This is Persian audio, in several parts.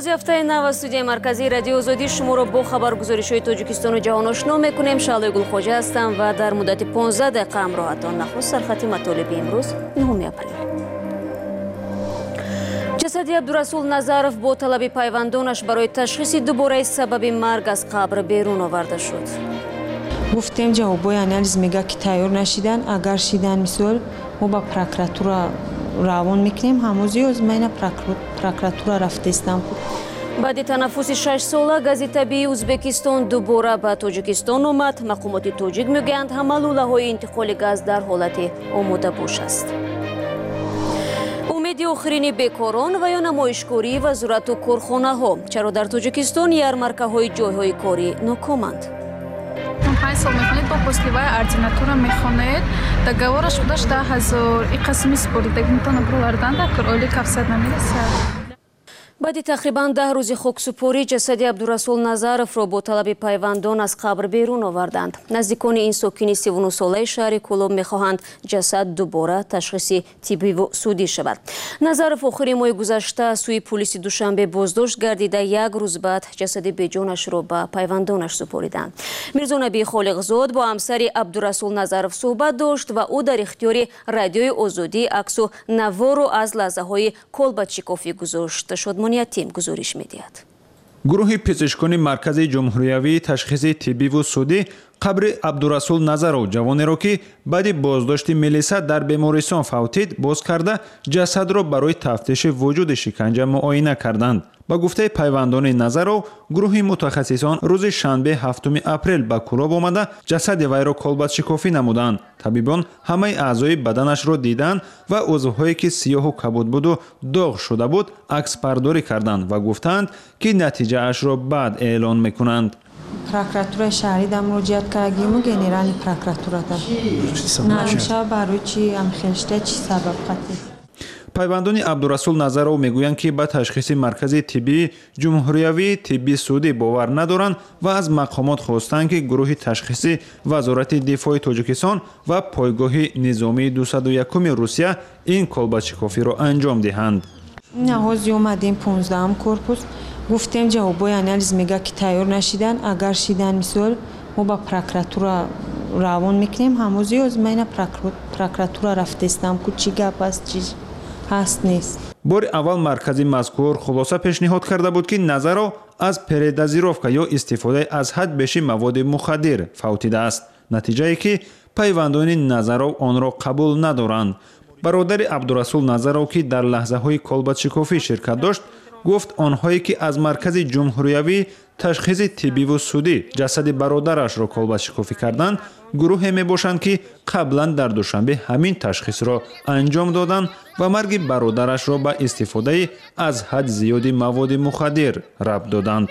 Бозяфтаи нав студияи марказии радио Озодӣ шуморо бо хабаргузоришҳои Тоҷикистону ҷаҳон ошно мекунем. Шаълои Гулхоҷа ҳастам ва дар муддати 15 дақиқа ҳамроҳатон. Нахуст сархати матолиби имрӯз 9 апрел. ҷасади Абдурасул Назаров бо талаби пайвандонаш барои ташхиси дубораи сабаби марг аз қабр берун оварда шуд. гуфтем ҷавобои анализ мега ки тайёр нашидан, агар шидан мисол мо ба прокуратура равон мекунем, ҳамӯзи озмайна прокуратура рафтаистам. баъди танаффуси 6 сола газетабии Узбекистон дубора ба Тоҷикистон омад. мақомоти тоҷик мегӯянд ҳамалулаҳои интиқоли газ дар ҳолати омодабош аст. умеди охирини бекорон ва ё намоишкорӣ ва зурату корхонаҳо. чаро дар Тоҷикистон ярмаркаҳои ҷойҳои корӣ нокоманд? 5 сал мехонед, бо посливая ординатура мехонед, договораш худаш 10 000 иқасми спорт дегмитона бролардан да короли кафсад намерасад. баъди тақрибан 10 рӯзи хоксупорӣ ҷасади Абдурасул Назаровро бо талаби пайвандон аз қабр берун оварданд. наздикони ин сокини 39 солаи шаҳри Кӯлоб мехоҳанд ҷасад дубора ташхиси тиббиву судӣ шавад. Назаров охири моҳи гузашта сӯи полиси Душанбе боздошт гардида, як рӯз баъд ҷасади беҷонашро ба пайвандонаш супориданд. Мирзонабии Холиқзод бо ҳамсари Абдурасул Назаров суҳбат дошт ва ӯ дар ихтиёри радиои Озодӣ аксу наворо аз лаҳзаҳои Колбатчиковӣ гузошт. Шодмониятим гузориш медиҳад. гурӯҳи пизишкони маркази ҷумҳуриявии ташхиси тиббиву судӣ қабри Абдурасул Назаров ҷавонеро ки баъди боздошти милиса дар бемористон фавтид боз карда, ҷасадро барои тафтиши вуҷуди шиканҷа муоина карданд. ба гуфтаи пайвандони Назаров, гурӯҳи мутахассисон рӯзи шанбе 7 апрел ба Кӯлоб омада ҷасади вайро колбатшикофӣ намуданд. табибон ҳамаи аъзои баданашро диданд ва узвҳое ки сиёҳу кабуд буду доғ шуда буд акспардорӣ карданд ва гуфтанд ки натиҷаашро баъд эълон мекунанд. прокуратураи шаҳрӣ да муроҷиат кардагиму генерали прокуратурада намша барои чи амхелшта чи сабаб қатӣ. пайвандони Абдурасул Назаров мегӯянд ки ба ташхиси маркази тиббии ҷумҳуриявии тибби судӣ бовар надоранд ва аз мақомот хостанд ки гурӯҳи ташхиси Вазорати дифои Тоҷикистон ва пойгоҳи низомии 201 Русия ин колбатшикофиро анҷом диҳанд. наҳози омадем 15 корпус гуфтем ҷавобои анализ мега ки тайёр нашидан, агар шидан мисол мо ба прокуратура равон мекунем, ҳамӯзи озмайна прокуратура рафтаистам ку чӣ гап аст чи ҳаст нест. бори аввал маркази мазкур хулоса пешниҳод карда буд ки Назаров аз передозировка ё истифодаи аз ҳад беши маводи мухаддир фавтидааст. натиҷае ки пайвандони Назаров онро қабул надоранд. бародари Абдурасул Назаров ки дар лаҳзаҳои колбатшикофӣ ширкат дошт, гуфт онҳое ки аз маркази ҷумҳуриявии ташхиси тиббиву судӣ ҷасади бародарашро колбатшикофӣ карданд, гурӯҳе мебошанд ки қаблан дар Душанбе ҳамин ташхисро анҷом доданд ва марги бародарашро ба истифодаи аз ҳад зиёди маводи мухаддир рабт доданд.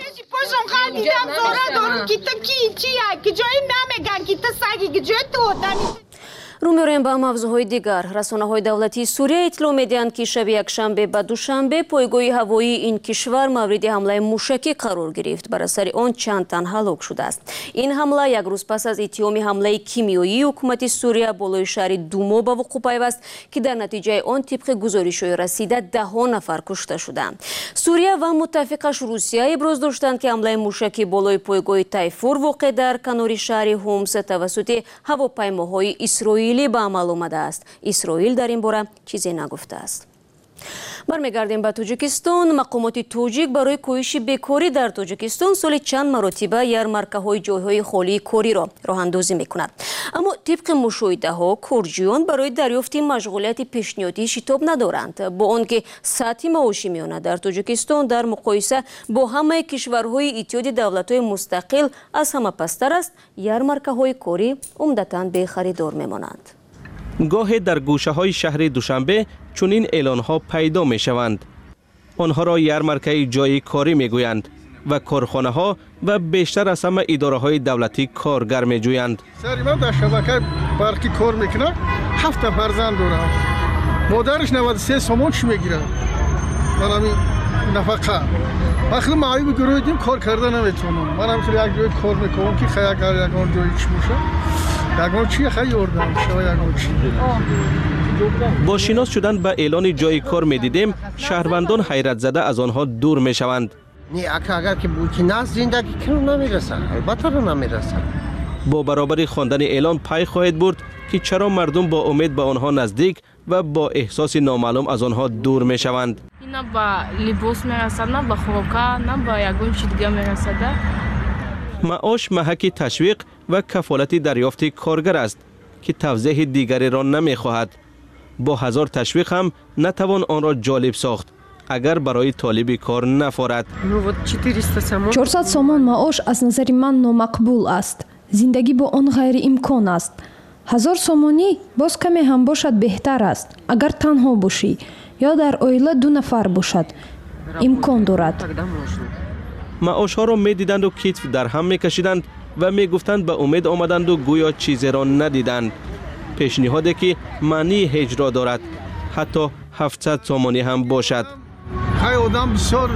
рӯ меорем ба мавзӯъҳои дигар. расонаҳои давлатии Суриya иттилоъ медиҳанд ки шаби якшанбе ба душанбе пойгоҳи ҳавоии ин кишвар мавриди ҳамлаи мушакӣ қарор гирифт. бар асари он чанд тан ҳалок шудааст. ин ҳамла як рӯз пас аз иттиҳоми ҳамлаи кимиёии ҳукумати Суриya болои шаҳри Думо ба вуқӯъ пайваст, ки дар натиҷаи он тибқи гузоришҳои расида 10 нафар кушта шуданд. Суриya ва муттафиқаш Русия иброз доштанд ки ҳамлаи мушакӣ болои пойгоҳи Тайфур воқеъ дар канори шаҳри Хумс тавассути ҳавопаймоҳои Исроил ба амал омадааст. Исроил дар ин бора чизе нагуфтааст. бармегардем ба Тоҷикистон. мақомоти тоҷик барои коҳиши бекорӣ дар Тоҷикистон соли чанд маротиба ярмаркаҳои ҷойҳои холии кориро роҳандозӣ мекунад. аммо тибқи мушоҳидаҳо корҷӯён барои дарёфти машғулияти пешниҳодӣ шитоб надоранд. бо он ки сатҳи маоши миёна дар Тоҷикистон дар муқоиса бо ҳамаи кишварҳои иттиҳоди давлатҳои мустақил аз ҳама пасттар аст, ярмаркаҳои корӣ умдатан бехаридор мемонанд. гоҳе дар гӯшаҳои шаҳри Душанбе чунин эълонҳо пайдо мешаванд. онҳоро ярмаркаи ҷойи корӣ мегӯянд ва корхонаҳо ва бештар аз ҳама идораҳои давлатӣ коргар меҷӯянд. сари ман дар шабакаи барқӣ кор мекунам, 7 фарзанд дорам. модараш 93 сомон чӣ мегирад? ман ҳамин нафақа. вақти маъюби гурӯҳ дидем кор карда наметавонам. ман ҳамисар як ҷои кор мекунам ки ягон ҷои чӣ бошад. ягон чи ёрдам шава ягон чи. با شناس شدن به اعلان جای کار می‌دیدیم شهروندان حیرت زده از آنها دور می‌شوند. اگر که بوکیناس زندگی کنو نمیرسن، البته نمیرسن. با برابر خواندن اعلان پی خواهد برد که چرا مردم با امید به آنها نزدیک و با احساس نامعلوم از آنها دور می شوند. نه با لباس میرسد، نه با خوراکا، نه با یگون چیز دیگه میرسد. معاش محک تشویق و کفالت دریافت کارگر است که توضیح دیگری را نمی خواهد. با 1000 تشویق هم نتوان آن را جالب ساخت اگر برای طالب کار نفارد. 400 سومон маош аз назари ман номақбул аст. зиндагӣ бо он ғайриимкон аст. 1000 сомонӣ боз каме ҳам бошад беҳтар аст. агар танҳо бошӣ ё дар оила 2 нафар бошад имкон дорад. маошҳоро медиданду китф дар ҳам мекашиданд ва мегуфтанд ба умед омаданду гӯё чизеро надиданд. пешниҳоде ки маънии ҳеҷро дорад, ҳатто 700 сомонӣ ҳам бошад. ҳай одам бисёр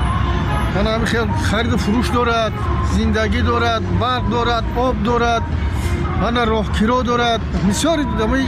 хариду фурӯш дорад, зиндагӣ дорад, барқ дорад, об дорад, ана роҳкиро дорад, бисёри дамои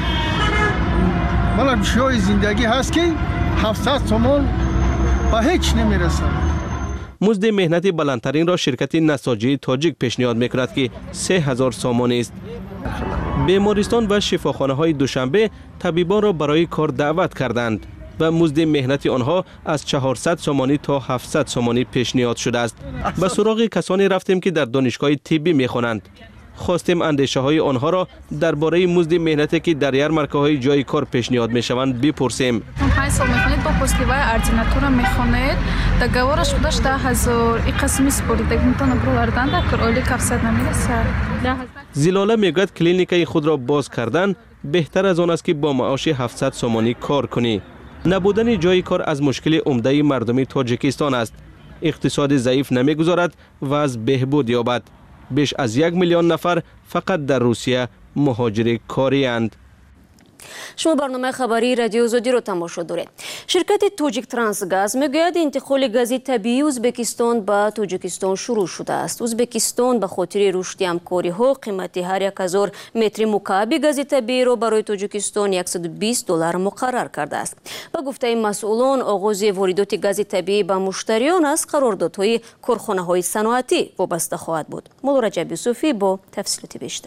мана чиҳои зиндагӣ ҳаст ки 700 сомон ба ҳеҷ намерасад. музди меҳнати баландтаринро ширкати насоҷии тоҷик пешниҳод мекунад ки 3000 сомонӣ ист. бемористон ва шифохонаҳои душанбе табибонро барои кор даъват карданд ва музди меҳнати онҳо аз 400 сомонӣ то 700 сомонӣ пешниҳод шудааст. ба суроғи касоне рафтем ки дар донишгоҳи тиббӣ мехонанд. خواستیم اندیشه های آنها را درباره مزد مهنتی که در یارمارکه‌های جای کار پیشنهاد می‌شوند بپرسیم. 5 سال می‌خوانید با پستیوای اردیناتورا می‌خوانید. договораш худаш 10000 и қисми спорт дегмитон бролардан да кор оли кафсад намирасад. زلاله میگوید کلینیکای خود را باز کردن بهتر از آن است که با معاش 700 سومانی کار کنی. نبودن جای کار از مشکل عمده مردم تاجیکستان است. اقتصاد ضعیف نمیگذارد و از بهبود یابد. بیش از 1 میلیون نفر فقط در روسیه مهاجر کاری اند. شما برنامه خبری رادیو آزادی رو تماشا دارید. شرکت توجیک ترانسگاز میگوید انتقال گاز طبیعی ازبکستان به توجیکستان شروع شده است. ازبکستان به خاطر رشد همکاری ها قیمت هر 1000 متر مکعب گاز طبیعی رو برای توجیکستان $120 مقرر کرده است. با گفته مسئولان آغاز واردات گاز طبیعی به مشتریان از قراردادهای کارخانه‌های صنعتی وابسته خواهد بود. مولا رجب یوسفی با تفصیلات بیشتر.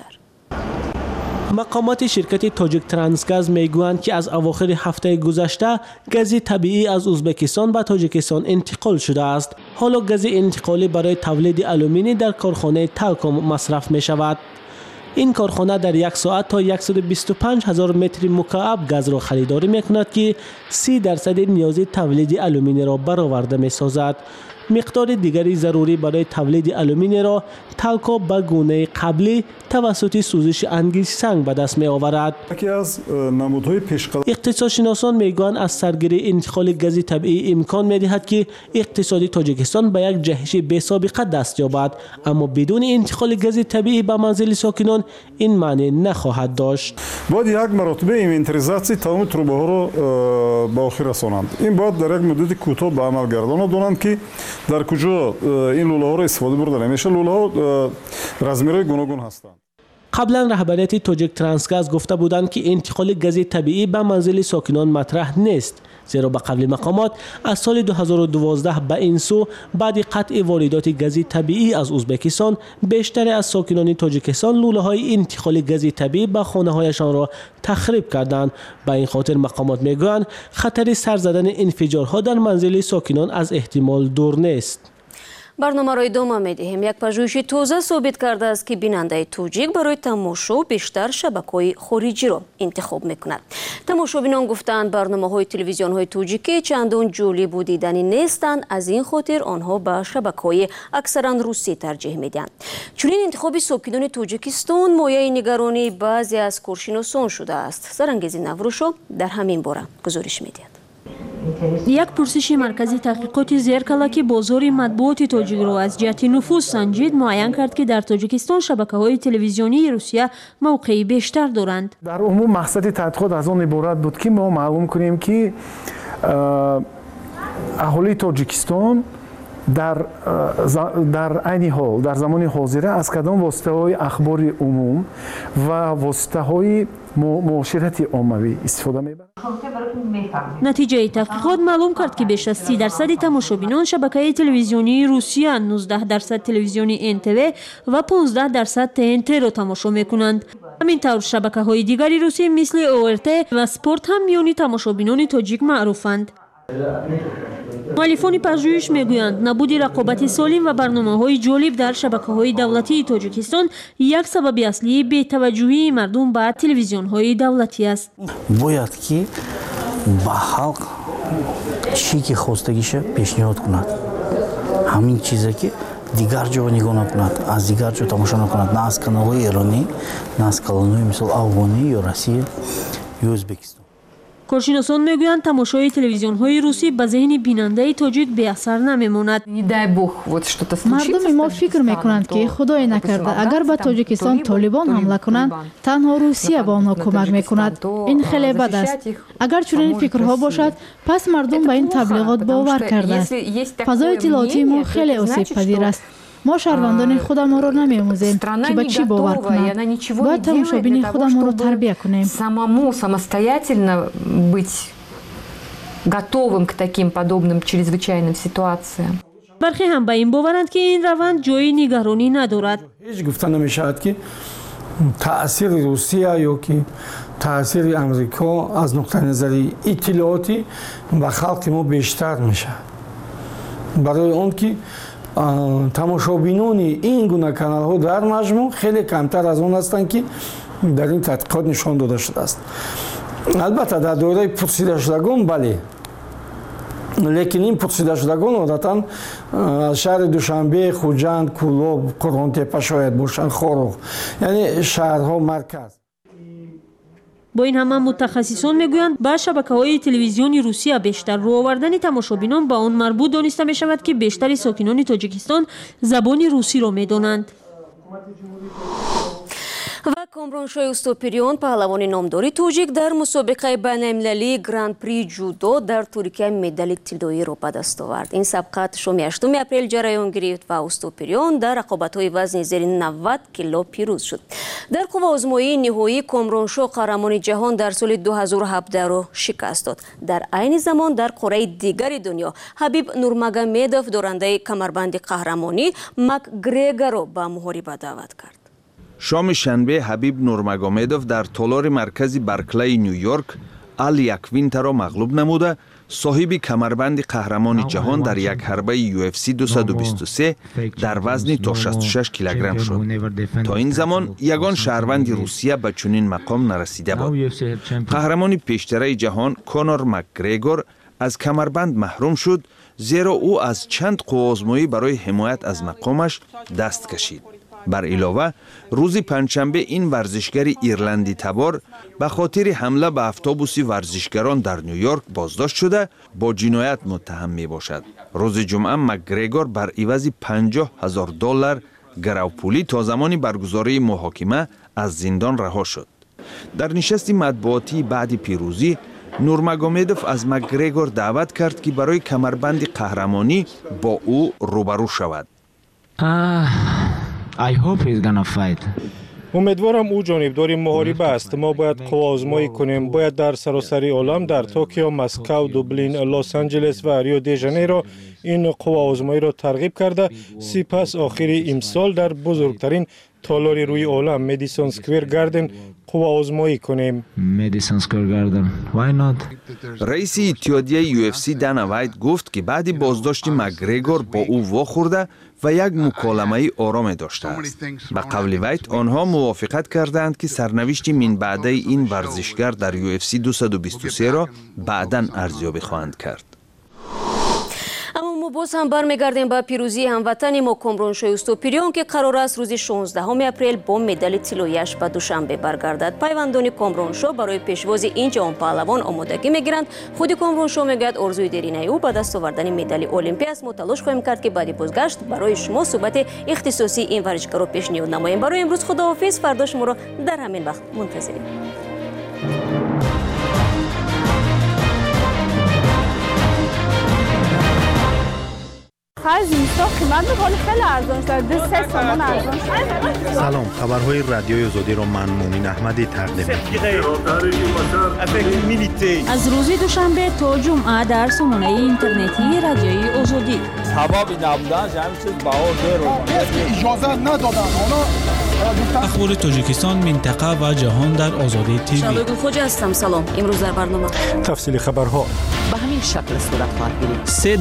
مقامات شرکت توجیک ترانسگاز میگویند که از اواخر هفته گذشته گاز طبیعی از ازبکستان به تاجیکستان انتقال شده است. حالا گاز انتقالی برای تولید آلومینی در کارخانه تالکوم مصرف می شود. این کارخانه در یک ساعت تا 125,000 متر مکعب گاز را خریداری می کند که 30% نیاز تولید آلومینی را برآورده می سازد. مقدار دیگری ضروری برای تولید آلومینی را تالکو به گونه قبلی توسط سوزش انگیز سنگ به دست می آورد. اقتصادشناسان میگویند از سرگیری انتقال گاز طبیعی امکان می دهد که اقتصاد تاجیکستان به یک جهش بی سابقه دست یابد، اما بدون انتقال گاز طبیعی به منزل ساکنان این معنی نخواهد داشت. باید یک مرتبه اینوентаризацияи تمام تروبه‌ها را به آخر رسانند. این باید در یک مدت کوتاه به عمل گردانده دانند که در کجا این لوله ها را استفاده برده نمیشه. لوله ها رزمیرهای گوناگون هستند. قبلا رهبریت توجیک ترانسگاز گفته بودند که انتقال گاز طبیعی به منزل ساکنان مطرح نیست، زیرا به قول مقامات از سال 2012 به این سو بعد قطع واردات گاز طبیعی از ازبکستان بیشتر از ساکنان تاجیکستان لوله های انتقال گاز طبیعی به خانه هایشان را تخریب کردند. به این خاطر مقامات میگویند خطر سر زدن انفجارها در منزل ساکنان از احتمال دور نیست. برنامه را ادامه می‌دهیم. یک پژوهش تازه ثابت کرده است که بیننده توجیک برای تماشا بیشتر شبکه‌های خارجی را انتخاب می‌کند. تماشابینان گفتند برنامه‌های تلویزیون‌های توجیکی چندان جالب و دیدنی نیستند، از این خاطر آنها به شبکه‌های اکثراً روسی ترجیح می‌دهند. چنین انتخاب ساکنان توجیکستان مایه نگرانی بعضی از کارشناسان شده است. زرنگیز نوروشو در همین باره گزارش می‌دهد. یک پرسش مرکزی تحقیقات زرکلا که بازار مطبوعات تاجیک را از جهت نفوذ سنجید معین کرد که در تاجیکستان شبکه‌های تلویزیونی روسیه موقعی بیشتر دارند. در عموم مقصد تحقیقات از آن عبارت بود که ما معلوم کنیم که اهالی تاجیکستان дар айни ҳол дар замони ҳозира аз кадом воситаҳои ахбори умум ва воситаҳои муоширати оммавӣ истифода мебаранд? натиҷаи таҳқиқот маълум кард ки беш аз 30% тамошобинон шабакаи телевизионии Русия, 19% телевизиони НТВ ва 15% ТНТ-ро тамошо мекунанд. ҳамин тавр шабакаҳои дигари русӣ мисли ОРТ ва Спорт ҳам миёни тамошобинони тоҷик маъруфанд. муаллифони пажӯҳиш мегӯянд набуди рақобати солим ва барномаҳои ҷолиб дар шабакаҳои давлатии Тоҷикистон як сабаби аслии бетаваҷҷӯҳии мардум ба телевизионҳои давлатӣ аст. бояд ки ба халқ чӣ ки хостагиша пешниҳод кунад, ҳамин чизе ки дигар ҷо нигоҳ накунад, аз дигар ҷо тамошо накунад, на аз каналҳои эронӣ, на аз каналҳои мисол афғонӣ ё Россия ё Ӯзбекистон. коршиносон мегӯянд тамошои телевизионҳои русӣ ба зеҳни бинандаи тоҷик беасар намемонад. мардуми мо фикр мекунанд ки худое накарда агар ба тоҷикистон толибон ҳамла кунанд танҳо русия ба онҳо кӯмак мекунад. ин хеле бад аст. агар чунин фикрҳо бошад пас мардум ба ин таблиғот бовар кардааст. фазои иттилоотии мо хеле осебпазир аст. мо шаҳрвандони худамонро намеомӯзем ки ба чӣ бовар кунанд. бояд тамошобини худамонро тарбия кунем. Самому самостоятельно быть готовым к таким подобным чрезвычайным ситуациям. бархе ҳам ба ин боваранд ки ин раванд ҷои нигаронӣ надорад. ҳеҷ гуфта намешавад ки таъсири Русия ё ки таъсири Амрико аз нуқтаи назари иттилооти ба халқи мо бештар мешавад. барои он ки тамошобинони ин гуна каналҳо дар маҷмӯъ хеле камтар аз он ҳастанд ки дар ин тадқиқот нишон дода шудааст. албатта дар доираи пурсидашудагон бале, лекин ин пурсидашудагон одатан аз шаҳри Душанбе, Хуҷанд, Кӯлоб, Қурғонтепа шояд бошанд, Хорӯғ, яъне шаҳрҳо марказ. бо ин ҳама мутахассисон мегӯянд ба шабакаҳои телевизиони Русия бештар рӯ овардани тамошобинон ба он марбут дониста мешавад ки бештари сокинони Тоҷикистон забони русиро медонанд. ва Комроншои Устопирион паҳлавони номдори тоҷик дар мусобиқаи байналмилалии Гран-при ҷудо дар Туркия медали тиллоиро ба даст овард. ин сабқат шоми 8 апрел ҷараён гирифт ва Устопирион дар рақобатҳои вазни зери 90 кило пирӯз шуд. дар қувваозмоии ниҳоӣ Комроншо қаҳрамони ҷаҳон дар соли 2017-ро шикаст дод. дар айни замон дар қораи дигари дунё Ҳабиб Нурмагомедов дорандаи камарбанди қаҳрамонӣ Макгрегорро ба муҳориба даъват кард. шоми шанбе Ҳабиб Нурмагомедов дар толори маркази Барклаи Нью-Йорк Ал Яквинтаро мағлуб намуда, соҳиби камарбанди қаҳрамони ҷаҳон дар якҳарбаи UFC 223 дар вазни то 66 килограмм шуд. То ин замон ягон шаҳрванди Русия ба чунин мақом нарасида буд. қаҳрамони пештараи ҷаҳон Конор Макгрегор аз камарбанд маҳрум шуд, зеро ӯ аз чанд қуввозмоӣ барои ҳимоят аз мақомаш даст кашид. бар илова, рӯзи панҷшанбе ин варзишгари ирланди табор ба хотири ҳамла ба автобуси варзишгарон дар Нью-Йорк боздошт шуда, бо ҷиноят муттаҳам мебошад. рӯзи ҷумъа Макгрегор бар ивази $50,000 гаравпулӣ то замони баргузории муҳокима аз зиндон раҳо шуд. дар нишасти матбуотии баъди пирӯзӣ, Нурмагомедов аз Макгрегор даъват кард ки барои камарбанди қаҳрамонӣ бо ӯ рӯбарӯ шавад. умедворам ӯ ҷонибдори муҳориба аст. мо бояд қувваозмоӣ кунем. бояд дар саросари олам, дар Токио, Москав, Дублин, Лос-Анҷелес ва Рио-де-Жанейро ин қувваозмоиро тарғиб карда, сипас охири имсол дар бузургтарин толори рӯи олам, Madison Square Garden, қувваозмоӣ кунем. раиси иттиҳодияи UFC Дана Вайт гуфт ки баъди боздошти Макгрегор бо ӯ вохӯрда ва як муколамаи ороме доштааст. ба қавли Вайт, онҳо мувофиқат карданд ки сарнавишти минбаъдаи ин варзишгар дар UFC 223-ро баъдан арзёбӣ хоҳанд кард. боз ҳам бармегардем ба пирӯзии ҳамватани мо Комроншои Устопирион ки қарор аст рӯзи 16 апрел бо медали тиллояш ба Душанбе баргардад. пайвандони Комроншо барои пешвози ин ҷавон паҳлавон омодагӣ мегиранд. худи Комроншо мегӯяд орзуи деринаи ӯ ба даст овардани медали олимпия аст. мо талош хоҳем кард ки баъди бозгашт барои шумо суҳбати ихтисосии ин варзишгаро пешниҳод намоем. барои имрӯз худоҳофиз. фардо шуморо дар ҳамин вақт мунтазирем. Faz تو قیمت میکنی خیلی ارزان شده 3 سومون ارزان شده. سلام، خبرهای رادیوی آزادی را من مومین احمدی تقدیم می‌کنم. از روز دوشنبه تا جمعه در سامانه اینترنتی رادیوی آزادی. حبابی نبودن همین چیز بهار اجازه ندادن. اخبار تاجیکستان، منطقه و جهان در آزادی تیوی. شادو خوجا هستم. سلام. امروز در برنامه تفصیل خبرها به همین شکل صورت خواهد گرفت.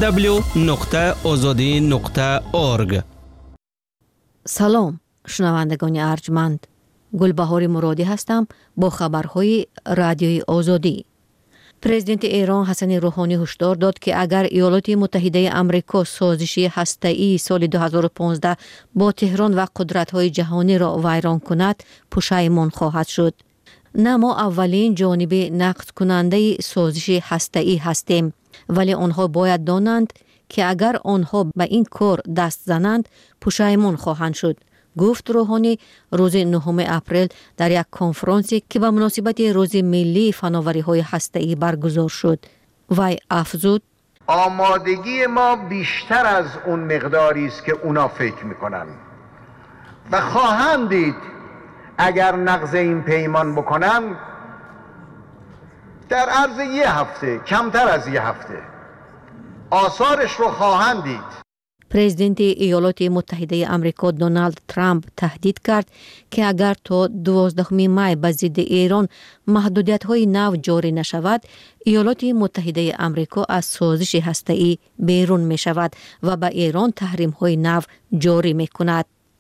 www.azadi.org. سلام شنوندگان ارجمند، گلبهار مرادی هستم با خبرهای رادیوی آزادی. پرزیدنت ایران حسن روحانی هشدار داد که اگر ایالات متحده آمریکا سازش هسته‌ای سال 2015 با تهران و قدرت‌های جهانی را ویران کند، پشیمان خواهد شد. نه ما اولین جانب نقد کننده سازش هسته‌ای هستیم، ولی آنها باید دانند که اگر آنها به این کار دست زنند پشیمان خواهند شد، گفت روحانی روز 9 اپریل در یک کنفرانسی که به مناسبت روز ملی فناوری‌های هسته‌ای برگزار شد. وی افزود: آمادگی ما بیشتر از اون مقداری است که اونا فکر میکنن و خواهند دید اگر نقض این پیمان بکنن در عرض 1 هفته، کمتر از 1 هفته آثارش رو خواهند دید. پرزیدنت ایالات متحده آمریکا دونالد ترامپ تهدید کرد که اگر تا 12 می به ضد ایران محدودیت‌های نو جاری نشود، ایالات متحده آمریکا از سازش هسته‌ای بیرون می شود و به ایران تحریم‌های نو جاری می کند.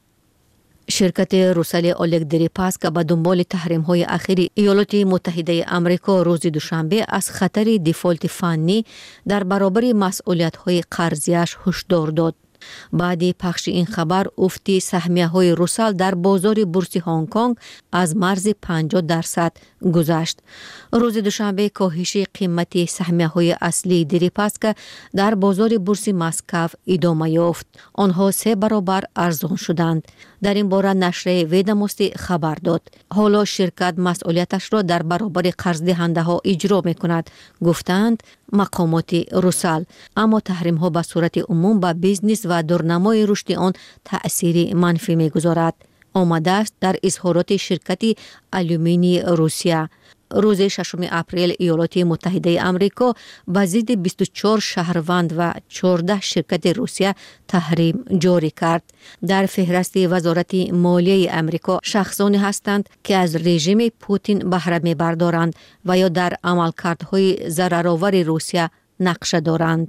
شرکت روسل اولگ دریپاسکا به دنبال تحریم‌های اخیر ایالات متحده آمریکا روز دوشنبه از خطر دیفالت فنی در برابر مسئولیت‌های قرضیش هشدار داد. بعد پخش این خبر، افت سهمیه‌های روسل در بازار بورس هنگ کنگ از مرز 50% گذشت. روز دوشنبه کاهش قیمت سهمیه‌های اصلی دریپاسکا در بازار بورس مسکو ادامه یافت. آنها 3 برابر ارزان شدند. در این باره نشر ویداموستی خبر داد حالا شرکت مسئولیتش را در برابر قرض دهنده‌ها اجرا می‌کند، گفتند مقامات روسل. اما تحریم ها به صورت عموم به بیزنس و دورنمای رشد آن تأثیر منفی می‌گذارد. آمده است در اظهارات شرکت آلومینی روسیه. روز 6 اپریل ایالات متحده آمریکا به ضد 24 شهروند و 14 شرکت روسیه تحریم جاری کرد. در فهرست وزارت مالیه آمریکا شخصانی هستند که از رژیم پوتین بهره می‌بردارند و یا در عملکردهای ضررآور روسیه نقشه دارند.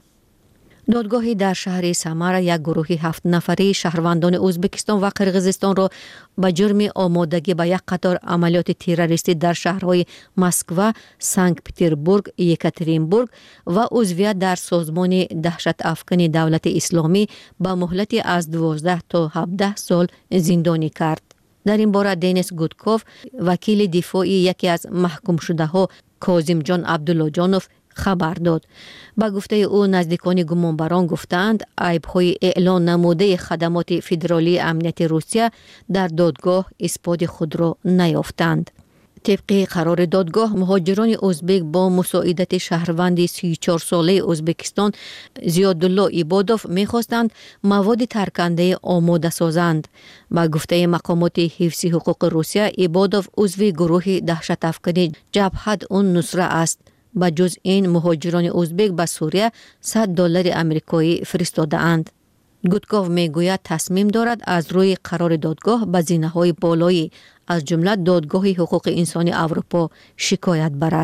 دادگاهی در شهر سمر یک گروه 7 نفره شهروندان ازبکستان و قرقیزستان را به جرم آمادگی به یک قطار عملیات تروریستی در شهرهای مسکو، سنت پترزبورگ، یکاترینبورگ و عضویت در سازمان دهشت افکن دولت اسلامی به مهلت از 12 تا 17 سال زندانی کرد. در این باره دنیس گودکوف، وکیل دفاعی یکی از محکوم شده ها کاظم جان عبدالله جانوف خبر داد. با گفته او نزدیکان گمانبران گفتند عیب‌های اعلان نموده خدمات فدرالی امنیت روسیه در دادگاه اثبات خود را نیافتند. طبق قرار دادگاه، مهاجران ازبک با مساعدت شهروند 34 ساله ازبکستان زیادالله عبادوف می‌خواستند مواد ترکنده آماده سازند. با گفته مقامات حفظ حقوق روسیه، عبادوف عضو گروه دهشت افکن جبهت النصره است. به جز این، مهاجران ازبک به سوریه $100 آمریکایی فرستاده اند. گودکوف میگوید تصمیم دارد از روی قرار دادگاه به زینه‌های بالایی از جمله دادگاه حقوق انسانی اروپا شکایت برد.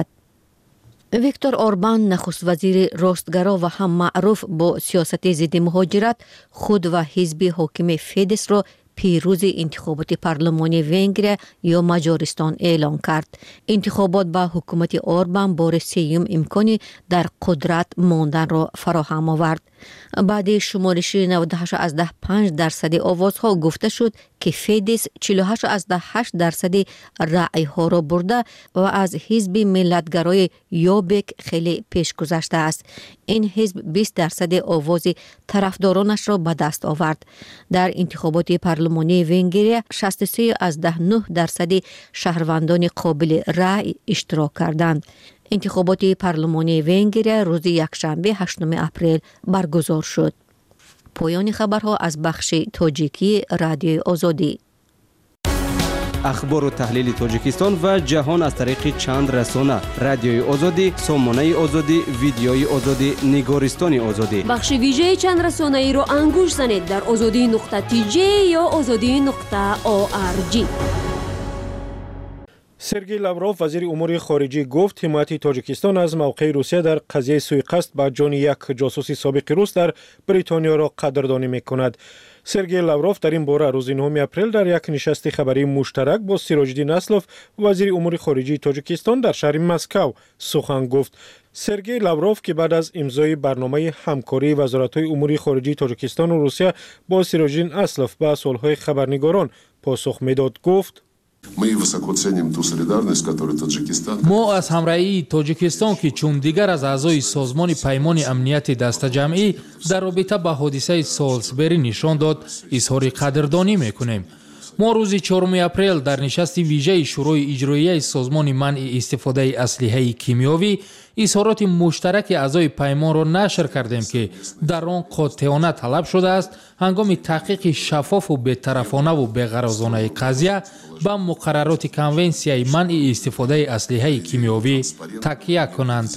ویکتور اوربان، نخست وزیر راستگرا و هم معروف با سیاست ضد مهاجرت، خود و حزب حاکم فیدس را پیروز انتخابات پارلمانی ونگریا یا مجارستان اعلان کرد. انتخابات با حکومت اوربان بار سوم امکانی در قدرت ماندن را فراهم آورد. بعد شمارش 98.5% آوازها گفته شد که فیدس 48.8% رأی ها را برده و از حزب ملتگرای یوبک خیلی پیش گذشته است. این حزب 20% آواز طرفدارانش را به دست آورد. در انتخابات پارلمانی ونگریا 63.9% شهروندان قابل رأی اشتراک کردند. انتخابات پارلمانی ونگریا روز یکشنبه 8 اپریل برگزار شد. پایان خبرها از بخش تاجیکی رادیوی آزادی. اخبار و تحلیل تاجیکستان و جهان از طریق چند رسانه: رادیوی آزادی، سامانه آزادی، ویدیوی آزادی، نگارستان آزادی. بخش ویژه چند رسانه ای را انگوش زنید در azadi.tj یا azadi.org. سرگئی لاوروف وزیر امور خارجه گفت حمایت تاجیکستان از موقع روسیه در قضیه سوءقصد به جان یک جاسوس سابق روس در بریتانیا را قدردانی می‌کند. سرگئی لاوروف در این باره روز 9 اپریل در یک نشست خبری مشترک با سیراج‌الدین اسلوف وزیر امور خارجه تاجیکستان در شهر مسکو سخن گفت. سرگئی لاوروف که بعد از امضای برنامه همکاری وزارت‌های امور خارجه تاجیکستان و روسیه با سیراج‌الدین اسلوف به سوال‌های خبرنگاران پاسخ می‌داد گفت: ما از همراهی تاجیکستان که چون دیگر از اعضای سازمان پیمان امنیت دست جمعی در رابطه با حادثه سالزبری نشان داد اظهار قدردانی میکنیم. ما روز 4 اپریل در نشست ویژه شورای اجرایی سازمان منع استفاده اسلحه کیمیایی اظهارات مشترک اعضای پیمان را نشر کردیم که در آن قاطعانه طلب شده است هنگام تحقیق شفاف و بی‌طرفانه و بی‌غرضانه قضیه به مقررات کنونسیای منع استفاده اسلحه کیمیایی تکیه کنند.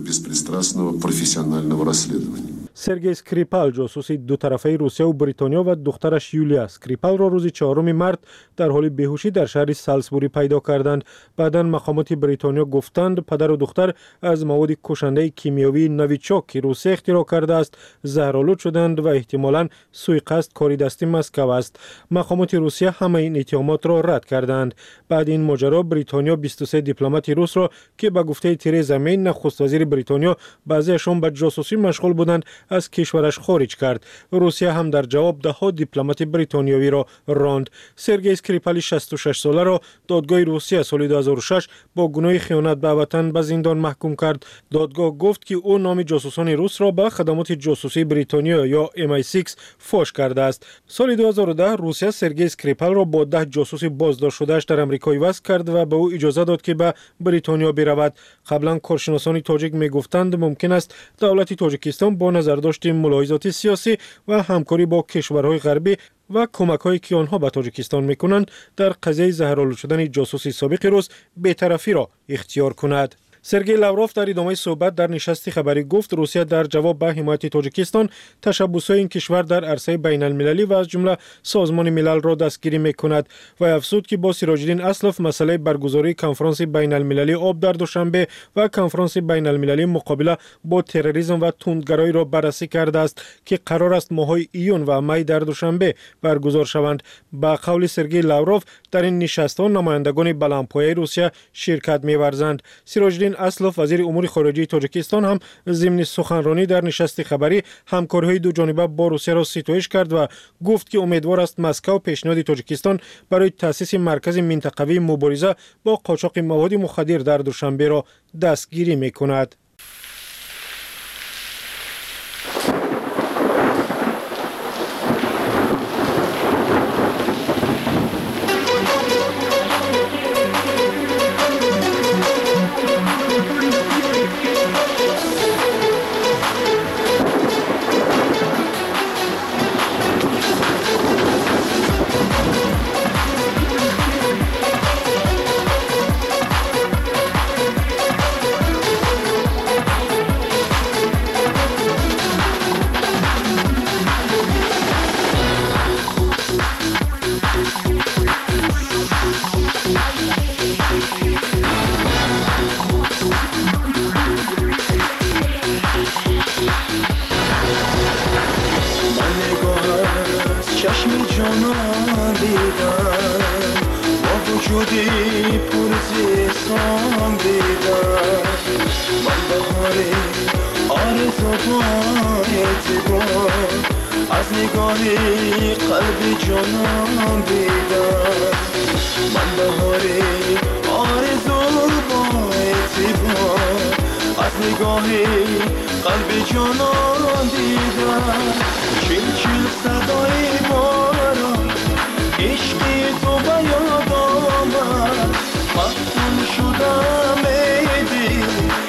سرگئی اسکریپال جاسوس دو طرفه روسیه و بریتانیا و دخترش یولیا اسکریپال را روز 4 مارس در حال بیهوشی در شهر سالزبوری پیدا کردند. بعداً مقامات بریتانیا گفتند پدر و دختر از مواد کشنده کیمیایی نویچوک که روسیه اختراع کرده است زهرآلود شدند و احتمالاً سوءقصد کاری دستی مسکو است. مقامات روسیه همه این اتهامات را رد کردند. بعد این ماجرا بریتانیا 23 دیپلمات روس را که به گفته ترزا می نخست وزیر بریتانیا بعضیشان به جاسوسی مشغول بودند از کشورش خارج کرد. روسیه هم در جواب ده دیپلمات بریتانیایی را راند. سرگئی اسکریپال 66 ساله را دادگاه روسیه سال 2006 با گناه خیانت به وطن به زندان محکوم کرد. دادگاه گفت که او نام جاسوسان روس را به خدمات جاسوسی بریتانیا یا MI6 فاش کرده است. سال 2010 روسیه سرگئی اسکریپال را با 10 جاسوس بازداشت شده‌اش در آمریکا وصل کرد و به او اجازه داد که به بریتانیا برود. قبلا کارشناسان تاجیک میگفتند ممکن است دولت تاجیکستان با نظرداشت ملاحظات سیاسی و همکاری با کشورهای غربی و کمک‌هایی که آنها به تاجیکستان می‌کنند در قضیه زهرآلود شدن جاسوس سابق روس بی‌طرفی را اختیار کند. سرگئی لاوروف در ادامه صحبت در نشست خبری گفت روسیه در جواب به حمایت تاجیکستان تشبس‌های این کشور در عرصه بین‌المللی و از جمله سازمان ملل را دستگیری می‌کند و افزود که با سیراج‌الدین اسلوف مسئله برگزاری کنفرانس بین‌المللی آب در دوشنبه و کنفرانس بین‌المللی مقابله با تروریسم و تندگرایی را بررسی کرده است که قرار است ماه‌های ایون و می در دوشنبه برگزار شوند. با قول سرگئی لاوروف در این نشست‌ها نمایندگان بلندپایه روسیه شرکت می‌ورزند. سیراج‌الدین اسلوف وزیر امور خارجه تاجیکستان هم ضمن سخنرانی در نشست خبری همکاری‌های دو جانبه با روسیه را ستایش کرد و گفت که امیدوار است مسکو پیشنهاد تاجیکستان برای تأسیس مرکز منطقوی مبارزه با قاچاق مواد مخدر در دوشنبه را دستگیری می‌کند.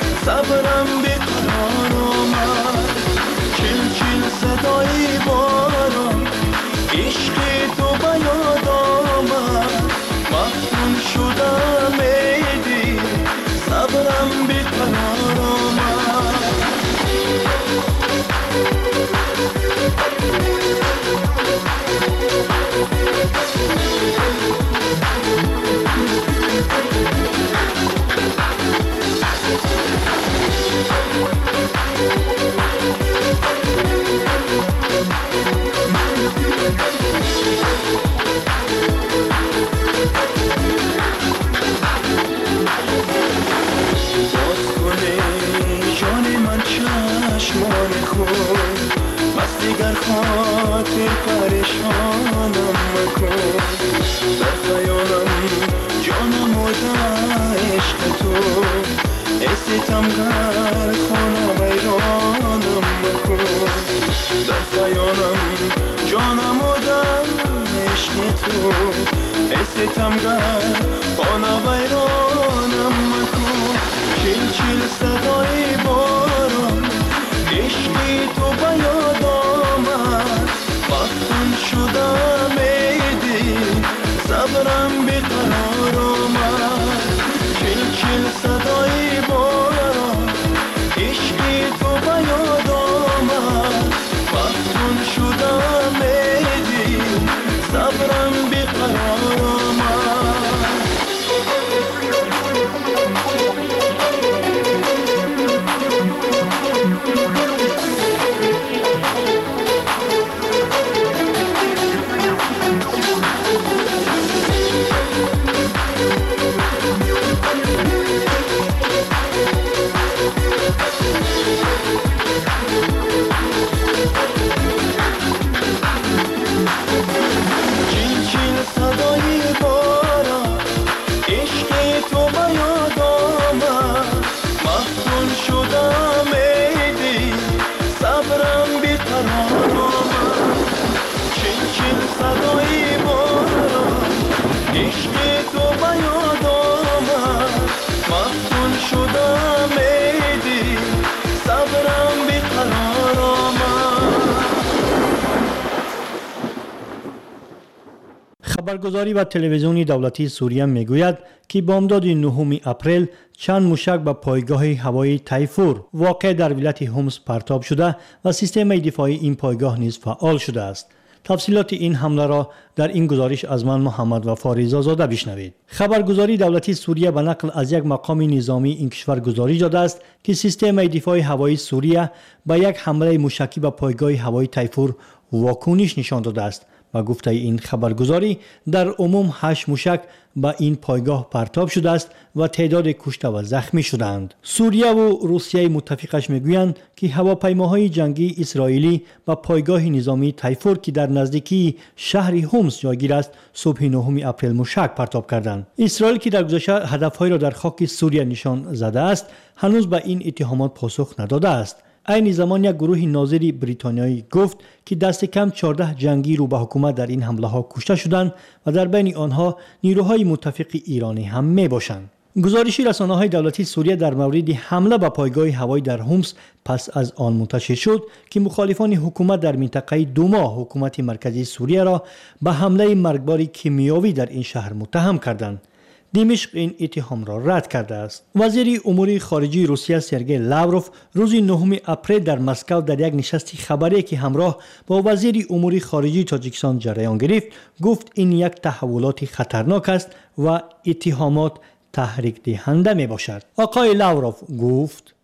صبرم به قرار آمد چل صدای دیر پریشانم مکن در خیالم جانم و در عشق تو ستمگر خانه ویرانم مکن در خیالم جانم و در عشق تو ستمگر خانه ویرانم مکن چل چل صدای باران عشقی تو به یاد آمد مفتون شدم ایدی صبرم بیقرار آمد چل چل صدای باران عشقی تو به یاد آمد مفتون شدم ایدی صبرم بیقرار آمد خبرگزاری و تلویزیونی دولتی سوریه میگوید که بامداد 9 اپریل چند موشک به پایگاه هوایی تیفور واقع در ولایت هومس پرتاب شده و سیستم دفاعی این پایگاه نیز فعال شده است. تفصیلات این حمله را در این گزارش از من محمد وفا رضازاده بشنوید. خبرگزاری دولتی سوریه به نقل از یک مقام نظامی این کشور گزارش داده است که سیستم دفاع هوایی سوریه به یک حمله موشکی به پایگاه هوایی تیفور واکنش نشان داده است و گفته این خبرگزاری در عموم 8 موشک به این پایگاه پرتاب شده است و تعداد کشته و زخمی شدند. سوریه و روسیه متفقش میگویند که هواپیماهای جنگی اسرائیلی به پایگاه نظامی تیفور که در نزدیکی شهر هومس جایگیر است صبح 9 اپریل موشک پرتاب کردند. اسرائیل که در گذشته هدفهای را در خاک سوریه نشان زده است هنوز به این اتهامات پاسخ نداده است. این زمان یک گروه ناظری بریتانیایی گفت که دست کم 14 جنگی رو به حکومت در این حمله ها کشته شدند و در بین آنها نیروهای متفق ایرانی هم می باشند. گزارش رسانه‌های دولتی سوریه در مورد حمله به پایگاه هوایی در هومس پس از آن منتشر شد که مخالفان حکومت در منطقه دوما حکومت مرکزی سوریه را به حمله مرگبار کیمیاوی در این شهر متهم کردند. دمشق این اتهام را رد کرده است. وزیر امور خارجه روسیه سرگئی لاوروف روز 9 اپریل در مسکو در یک نشست خبری که همراه با وزیر امور خارجه تاجیکستان جریان گرفت گفت این یک تحولات خطرناک است و اتهامات تحریک دهنده می باشد. آقای لاوروف گفت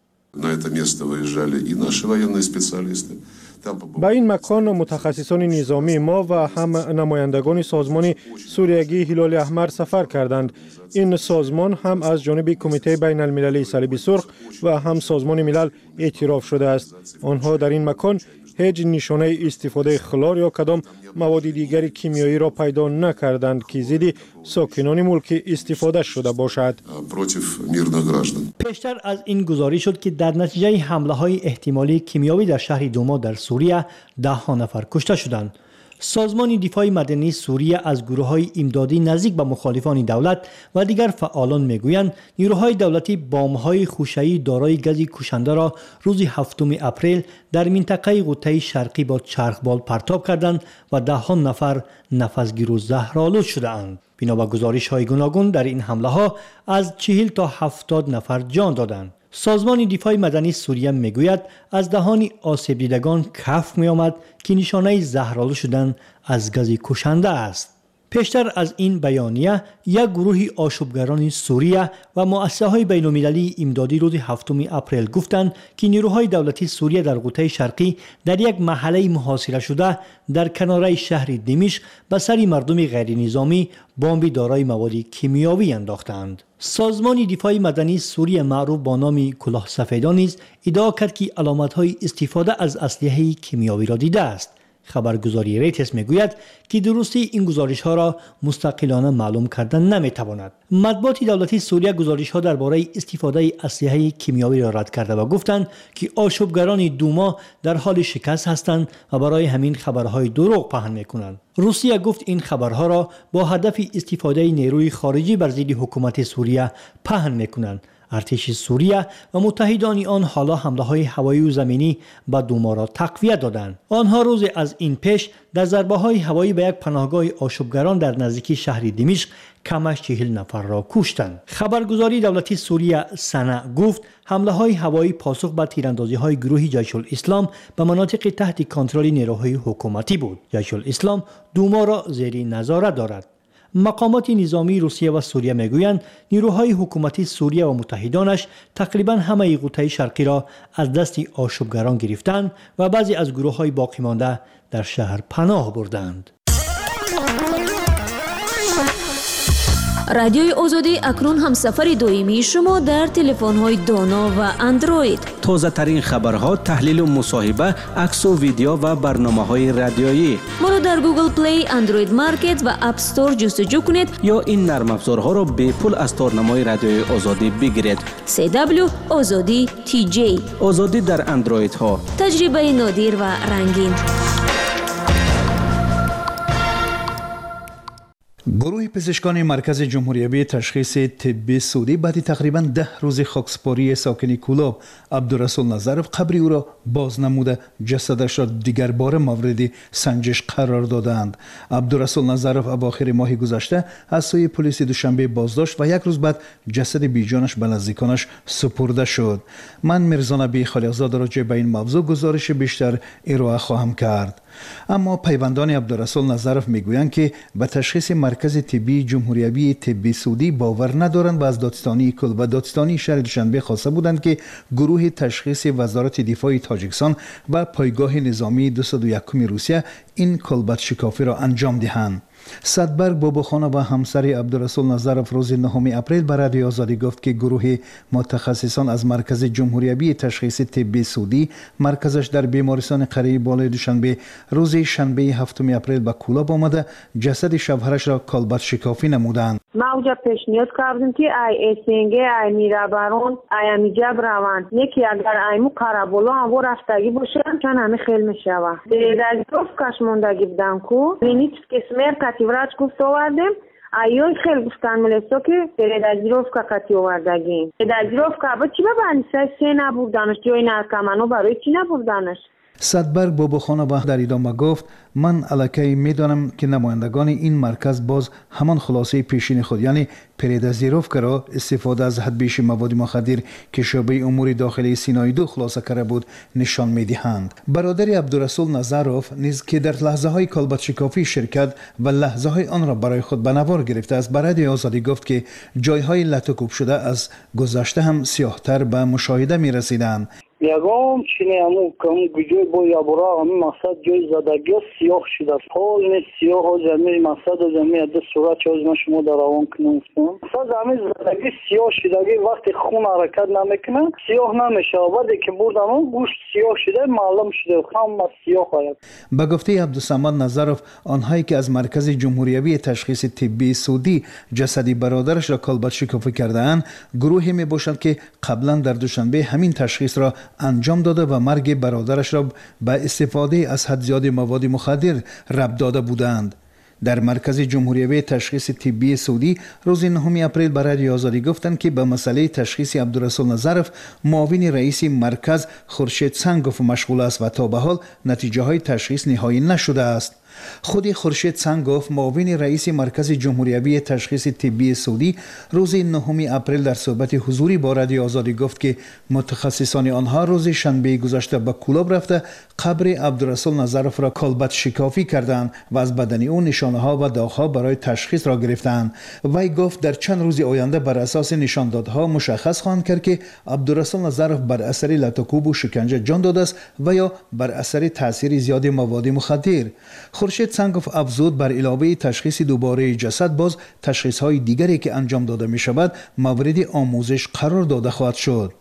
به این مکان متخصصان نظامی ما و هم نمایندگان سازمان سوریگی هلال احمر سفر کردند. این سازمان هم از جانب کمیته بین المللی صلیب سرخ و هم سازمان ملل اعتراف شده است. آنها در این مکان هیچ نشانه استفاده خلار یا کدام مواد دیگر کیمیایی را پیدا نکردند که ضد ساکنان ملک استفاده شده باشد. پیشتر از این گزارش شد که در نتیجه حمله های احتمالی کیمیایی در شهر دوما در سوریه 10 نفر کشته شدند. سازمان دفاع مدنی سوریه از گروه‌های امدادی نزدیک به مخالفان دولت و دیگر فعالان میگویند نیروهای دولتی بمب‌های خوشه‌ای دارای گازی کشنده را روز 7 اپریل در منطقه غوطه شرقی با چرخبال پرتاب کردند و 10 نفر نفسگیر و زهرآلود شدند. بنا به گزارش‌های گوناگون در این حمله‌ها از 40 تا 70 نفر جان دادند. سازمان دفاع مدنی سوریه میگوید از دهان آسیب دیدگان کف می آمد که نشانه زهرآلود شدن از گاز کشنده است. پیشتر از این بیانیه یک گروه آشوبگران سوریه و مؤسسه‌های بین‌المللی امدادی روز 7 اپریل گفتند که نیروهای دولتی سوریه در غوطه شرقی در یک محله محاصره شده در کناره شهر دمشق به سر مردم غیر نظامی بمب دارای مواد کیمیایی انداختند. سازمان دفاع مدنی سوریه معروف با نام کلاه سفیدان نیز ادعا کرد که علامت‌های استفاده از اسلحه کیمیایی را دیده است. خبرگزاری ریترز میگوید که درستی این گزارش ها را مستقلانه معلوم کردن نمیتواند. مطبوعات دولتی سوریه گزارش ها درباره استفاده اسلحه کیمیایی را رد کرده و گفتند که آشوبگران دوما در حال شکست هستند و برای همین خبرهای دروغ پهن میکنند. روسیه گفت این خبرها را با هدف استفاده نیروی خارجی بر ضد حکومت سوریه پهن میکنند. ارتش سوریه و متحدان آن حالا حمله‌های هوایی و زمینی به دوما را تقویت دادند. آنها روز از این پیش در ضربه‌های هوایی به یک پناهگاه آشوبگران در نزدیکی شهر دمشق کمش 40 نفر را کشتند. خبرگزاری دولتی سوریه سنا گفت حمله‌های هوایی پاسخ به تیراندازی‌های گروه جیش الاسلام به مناطق تحت کنترل نیروهای حکومتی بود. جیش الاسلام دوما را زیر نظارت دارد. مقامات نظامی روسیه و سوریه میگویند نیروهای حکومتی سوریه و متحدانش تقریبا همه غوطه شرقی را از دست آشوبگران گرفتند و بعضی از گروه‌های باقی مانده در شهر پناه بردند. رادیوی آزادی اکنون همسفر دائمی شما در تلفن‌های دانا و اندروید. تازه ترین خبرها، تحلیل و مصاحبه، عکس و ویدیو و برنامه‌های رادیویی. ما را در گوگل پلی، اندروید مارکت و اپ استور جستجو کنید یا این نرم افزارها را به پول از تارنمای رادیوی آزادی بگیرید. CW آزادی TJ. آزادی در اندروید ها. تجربه نادر و رنگین. گروه پزشکان مرکز جمهوری تشخیص طبی سعودی بعد تقریبا 10 روز خاکسپاری ساکن کولاب عبدالرسول نظرف قبر او را باز نموده جسدش را دیگر بار مورد سنجش قرار دادند. عبدالرسول نظرف اواخر ماه گذشته از سوی پلیس دوشنبه بازداشت و یک روز بعد جسد بیجانش به نزدیکانش سپرده شد. من میرزا نبی خلیقزاده راجع به این موضوع گزارش بیشتر ارائه خواهم کرد. اما پیوندان عبدالرسول نظرف میگویند که به تشخیص مرکز طبی جمهوری طبی سعودی باور ندارند و از دادستانی کل و دادستانی شهر دوشنبه خواسته بودند که گروه تشخیص وزارت دفاع تاجیکستان و پایگاه نظامی 201 روسیه این کلبت شکافی را انجام دهند. صدبرگ باباخانه و همسر عبدالرسول نظرف روز 9 اپریل به رادیو آزادی گفت که گروه متخصصان از مرکز جمهوری تشخیص طبی سعودی مرکزش در بیمارستان قریه بالای دوشنبه روز شنبه 7 اپریل به کولاب آمده جسد شوهرش را کالبد شکافی نمودند. ما اونجا پیشنهاد کردیم که ای اسنگه ای میرابرون ای امیجاب روان یکی اگر ایمو کارابولو هم رفتگی باشه چون همه خیلی میشوه در گفت موندگی بدن کو وینیت کسمر کاتیوراج گفت آوردیم ایوی خیلی گفتن ملستو که پریدازیروفکا کاتی آوردگیم پریدازیروفکا با چی ببانی سه نبردنش جای نرکمانو برای چی نبردنش. صدبرگ باباخانه با در ادامه گفت من الکی میدانم که نمایندگان این مرکز باز همان خلاصه پیشین خود یعنی پریدازیروفکا را استفاده از حد بیش مواد مخدر که شعبه امور داخلی سینای 2 خلاصه کرده بود نشان میدهند. برادر عبدالرسول نظرف نیز که در لحظه های کالبد شکافی شرکت و لحظه های آن را برای خود به نوار گرفته است برای آزادی گفت که جایهای لطوکوب شده از گذشته هم سیاهتر به مشاهده می رسیدند. ягон чинеаму кам гуҷои бо ябора ами мақсад ҷои задагиё сиёҳ шудааст полне сиёҳо ҷамии мақсаду ҷамии ада сурат чозма шумо дар равон кунастм мақсад ами задаги сиёҳ шудаги вақте хун ҳаракат намекунад сиёҳ намешавад вақте ки бурдам гӯшт сиёҳ шуда маълум шуда ҳама сиёҳ ояд. به گفته عبدالصمد نظرف آنهایی که از مرکز جمهوری تشخیص طبی سعودی جسد برادرش را کالبد شکافی کرده‌اند گروهی میباشند که قبلا در دوشنبه همین تشخیص را انجام داده و مرگ برادرش را به استفاده از حد زیاد مواد مخدر ربط داده بودند. در مرکز جمهوری تشخیص طبی سعودی روز 9 اپریل برای رادیو آزادی گفتند که به مسئله تشخیص عبدالرسول نظرف معاون رئیس مرکز خورشید سنگوف مشغول است و تا به حال نتیجه های تشخیص نهایی نشده است. خود خورشید سنگوف معاون رئیس مرکز جمهوری تشخیص طبی سعودی روز 9 اپریل در صحبت حضوری با رادیو آزادی گفت که متخصصان آنها روز شنبه گذشته به کولاب رفته قبر عبدالرسول نظرف را کالبد شکافی کردند و از بدن او نشانه‌ها و داغ‌ها برای تشخیص را گرفتند. وی گفت در چند روز آینده بر اساس نشاندادها مشخص خواهند کرد که عبدالرسول نظرف بر اثر لطوکوب و شکنجه جان داده است و یا بر اثر تاثیر زیاد مواد مخدر. خورشید سنگوف افزود بر علاوه تشخیص دوباره جسد باز تشخیص های دیگری که انجام داده می شود مورد آموزش قرار داده خواهد شد.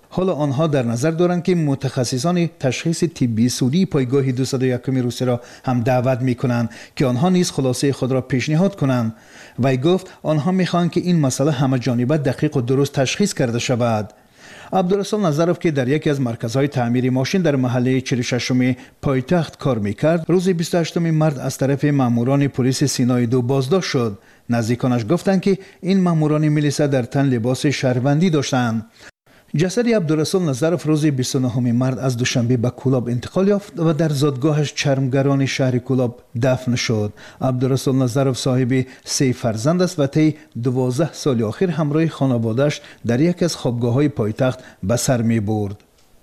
حالا آنها در نظر دارند که متخصصان تشخیص طبی سعودی پایگاه 201 روسیه را هم دعوت می‌کنند که آنها نیز خلاصه خود را پیشنهاد کنند. وی گفت آنها می‌خواهند که این مسئله همه جانبه دقیق و درست تشخیص کرده شود. عبدالرسول نظروف که در یکی از مرکزهای تعمیر ماشین در محله 46 پایتخت کار میکرد، روز 28 مارس از طرف ماموران پلیس سینای 2 بازداشت شد. نزدیکانش گفتند که این ماموران میلیسا در تن لباس شهروندی داشتند. جسد عبدالرسول نظروف روز 29 مارس از دوشنبه به کولاب انتقال یافت و در زادگاهش چرمگران شهر کولاب دفن شد. عبدالرسول نظروف صاحب 3 فرزند است و طی 12 سال اخیر همراه خانواده‌اش در یک از خوابگاه‌های پایتخت به سر می‌برد.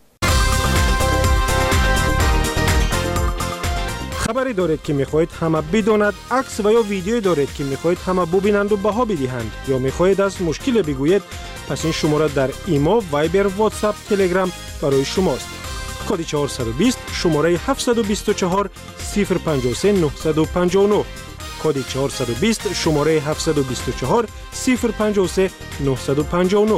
خبری دارید که میخواهید همه بداند، عکس و یا ویدیویی دارید که میخواهید همه ببینند و بها بدهند، یا میخواهید از مشکل بگویید، پس این شماره در ایما، وایبر، واتساپ، تلگرام برای شماست. کد 420 شماره 724 053 959. کد 420 شماره 724 053 959.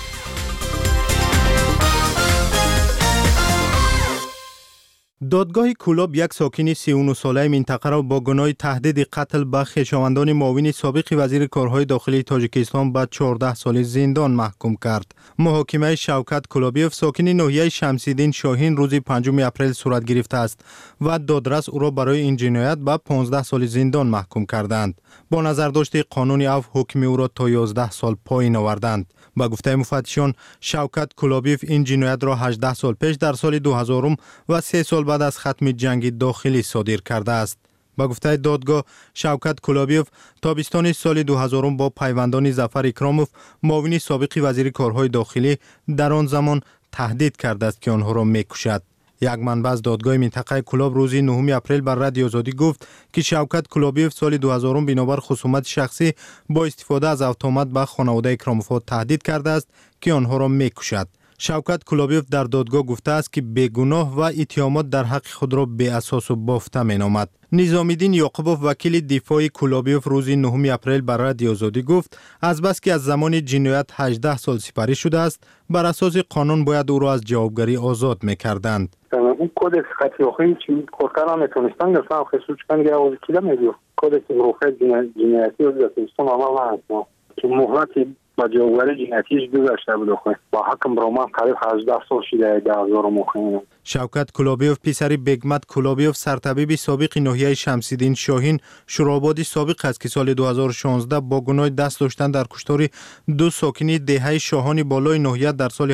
دادگاه کولاب یک ساکن 39 ساله منطقه را با گناه تهدید قتل به خویشاوندان معاون سابق وزیر کارهای داخلی تاجیکستان به 14 سال زندان محکوم کرد. محاکمه شوکت کولابیف ساکن ناحیه شمس‌الدین شاهین روز 5 اپریل صورت گرفته است و دادرس او را برای این جنایت به 15 سال زندان محکوم کردند. با نظرداشت قانون عفو حکم او را تا 11 سال پایین آوردند. با گفته مفتشان شوکت کولابیف این جنایت را 18 سال پیش در سال 2000 و 3 سال بعد از ختم جنگ داخلی صادر کرده است. با گفته دادگاه شوکت کولابیف تابستان سال 2000 با پیوندان ظفر اکراموف معاون سابق وزیر کارهای داخلی در آن زمان تهدید کرده است که آنها را میکشد. یک منبع از دادگاه منطقه کولاب روز 9 اپریل بر رادیو آزادی گفت که شوکت کولابیف سال 2000 بنابر خصومت شخصی با استفاده از اتومات به خانواده اکراموف تهدید کرده است که آنها را میکشد. شوکت کولابیف در دادگاه گفته است که بیگناه و اتهامات در حق خود را بی اساس و بافته مینامد. نظامیدین یعقوبوف وکیل دفاع کولابیف روز 9 اپریل بر رادیو آزادی گفت از بس که از زمان جنایت 18 سال سپری شده است، بر اساس قانون باید او را از جوابگری آزاد می‌کردند. اون کودکس خطیاخی چی کورکانا میتونستن گفتن خصوص کنن که اوز کلا میگو کودکس روخه جنایتی از دستان عمل نکنه که مهلت با جوابگری جنایتیش گذشته بود با حکم برمان قریب 18 سال شده در ازار مخیم. شوکت کولابیف پسر بیگمت کولابیف سرطبیب سابق ناحیه شمس‌الدین شاهین شورابادی سابق است که سال 2016 با گناه دست داشتن در کشتار 2 ساکنی دهه شاهان بالای ناحیه در سال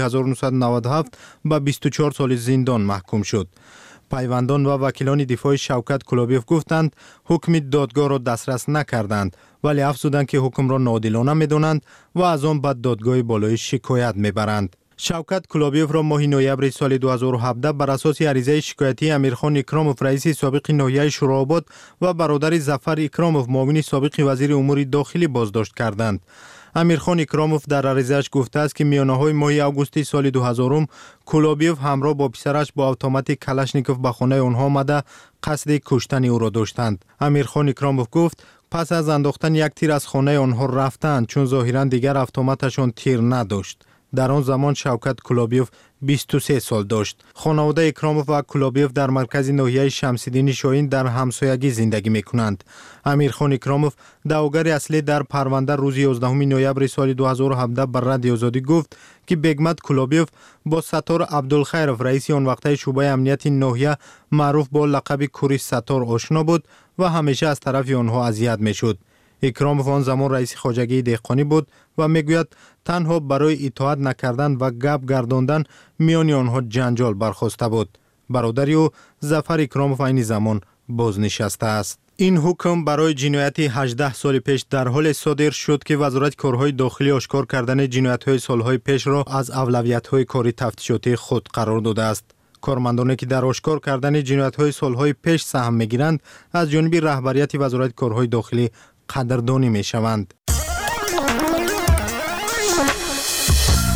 1997 به 24 سال زندان محکوم شد. پیوندان و وکیلان دفاع شوکت کولابیف گفتند حکم دادگاه را دسترس نکردند، ولی افزودند که حکم را ناعادلانه می‌دانند و از آن بعد دادگاه بالای شکایت می‌برند. شوکت کولابیف را ماه نوامبر سال 2017 بر اساس عریضه شکایتی امیرخان اکراموف رئیس سابق ناحیه شوراباد و برادر ظفر اکراموف معاون سابق وزیر امور داخلی بازداشت کردند. امیرخان اکراموف در عریضه‌اش گفته است که میانه‌های ماه آگوست سال 2000 کولابیف همراه با پسرش با اتومات کلاشنیکوف به خانه آنها آمده قصد کشتن او را داشتند. امیرخان اکراموف گفت پس از انداختن یک تیر از خانه آنها رفتند چون ظاهراً دیگر اتوماتشان تیر نداشت. در آن زمان شوکت کولابیف 23 سال داشت. خانواده اکراموف و کولابیف در مرکز ناحیه شمس‌الدین شاهین در همسایگی زندگی می‌کنند. امیرخان اکراموف دعواگر اصلی در پرونده روز 11 نوامبر سال 2017 بر رادیو آزادی گفت که بیگمت کولابیف با ستار عبدالخیرов رئیس آن وقته شعبه امنیت ناحیه معروف با لقب کوری ستار آشنا بود و همیشه از طرف آنها اذیت می‌شد. اکراموف آن زمان رئیس خواجگی دهقانی بود و میگوید تنها برای اطاعت نکردن و گپ گرداندن میان آنها جنجال برخاسته بود. برادر او ظفر اکراموف این زمان بازنشسته است. این حکم برای جنایت 18 سال پیش در حال صادر شد که وزارت کارهای داخلی آشکار کردن جنایت‌های سالهای پیش را از اولویت‌های کاری تفتیشاتی خود قرار داده است. کارمندانی که در آشکار کردن جنایت‌های سالهای پیش سهم می‌گیرند از جانب رهبریت وزارت کارهای داخلی قدردانی می‌شوند.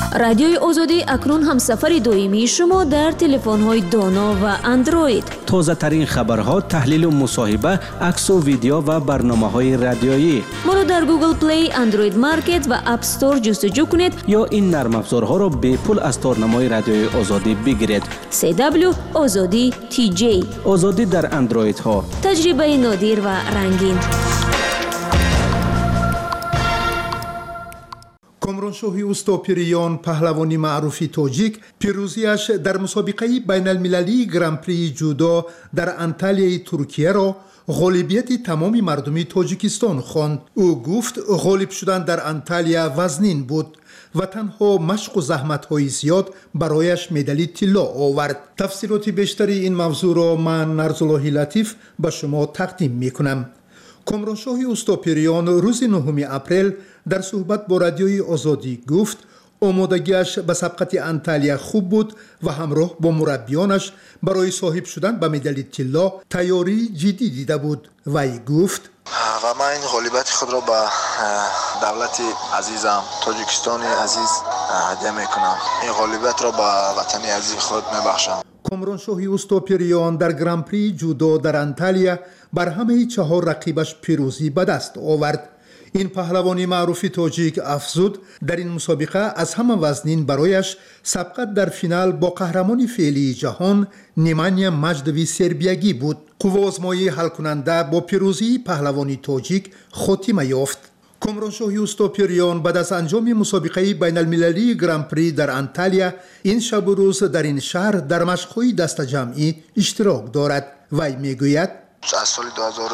رادیوی آزادی اکنون همسفر دائمی شما در تلفن‌های دانا و اندروید. تازه ترین خبرها، تحلیل و مصاحبه، عکس و ویدیو و برنامه‌های رادیویی. ما را در گوگل پلی، اندروید مارکت و اپ استور جستجو کنید یا این نرم افزارها را به پول از تارنمای رادیوی آزادی بگیرید. CW آزادی TJ. آزادی در اندروید ها. تجربه نادر و رنگین. کامرانشاهی اوستاپریان پهلوانی معروفی تاجیک پیروزیش در مسابقه بین المللی گرانپری جودو در انتالیای ترکیه را غالبیت تمام مردمی تاجیکستان خواند. او گفت غالب شدن در انتالیا وزنین بود و تنها مشق و زحمت‌های زیاد برایش مدال طلا آورد. تفسیرات بیشتری این موضوع را من نرزالله لطیف به شما تقدیم می‌کنم. کامرانشاهی اوستاپریان روز 9 اپریل در صحبت با رادیوی آزادی گفت آمادگیش به سبقت انتالیا خوب بود و همراه با مربیانش برای صاحب شدن به مدال طلا تیاری جدی دیده بود. وی گفت و من این غالبیت خود را به دولت عزیزم تاجیکستان عزیز هدیه میکنم. این غالبیت را به وطن عزیز خود میبخشم. کامرانشاهی اوستاپریان در گرانپری جودو در انتالیا بر همه 4 رقیبش پیروزی به دست آورد. این پهلوانی معروفی تاجیک افزود در این مسابقه از همه وزنین برایش سبقت در فینال با قهرمان فعلی جهان نیمانیا مجدوی سربیگی بود. قوه آزمایی حل کننده با پیروزی پهلوانی تاجیک خاتمه یافت. کامرانشاهی اوستاپریان بعد از انجام مسابقه بین المللی گرانپری در انتالیا این شب و روز در این شهر در مشق‌های دست جمعی اشتراک دارد. وی میگوید از سال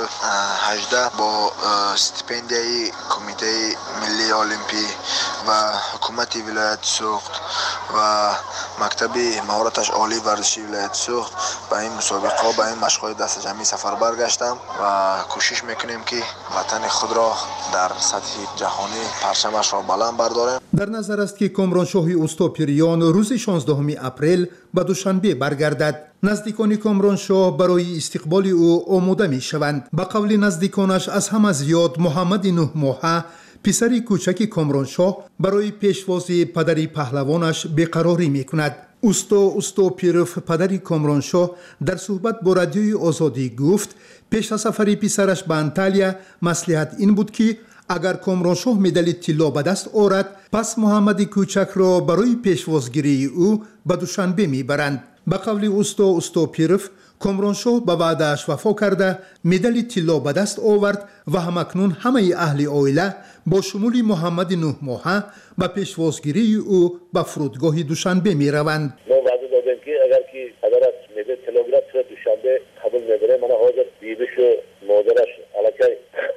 2018 با استیپندیای کمیته ملی المپی و حکومت ولایت سوخت و مکتب مهارتش عالی ورزشی ولایت سوخت به این مسابقه به این مشق‌های دست جمعی سفر برگشتم و کوشش میکنیم که وطن خود را در سطح جهانی پرچمش را بلند برداریم. در نظر است که کامرانشاهی اوستاپریان روز 16 اپریل به دوشنبه برگردد. نزدیکان کامرانشاه برای استقبال او آماده می شوند. به قول نزدیکانش از همه زیاد محمد 9 ماهه پسر کوچک کامرانشاه برای پیشوازی پدری پهلوانش بیقراری می کند. اوستاپیروف پدری کامرانشاه در صحبت با رادیوی آزادی گفت پیش از سفر پسرش به انتالیا مصلحت این بود که اگر کامرانشاه مدال طلا به دست آورد پس محمد کوچک را برای پیشوازگیری او به دوشنبه میبرند. به قول اوستاپیروف کامرانشاه به وعده‌اش وفا کرده مدال طلا به دست آورد و همکنون همه اهل عائله با شمول محمد 9 ماهه به پیشوازگیری او به فرودگاه دوشنبه میروند. ما وعده دادیم که اگر مدال طلا گرفت دوشنبه قبول میبره. من حاضر بیبیش و مادرش الکی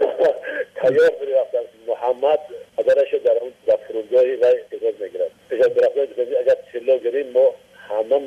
تیار برفتن محمد پدرش در اون فرودگاه و اجازه میگیرد. اجازه برفتن اگر طلا گریم ما همه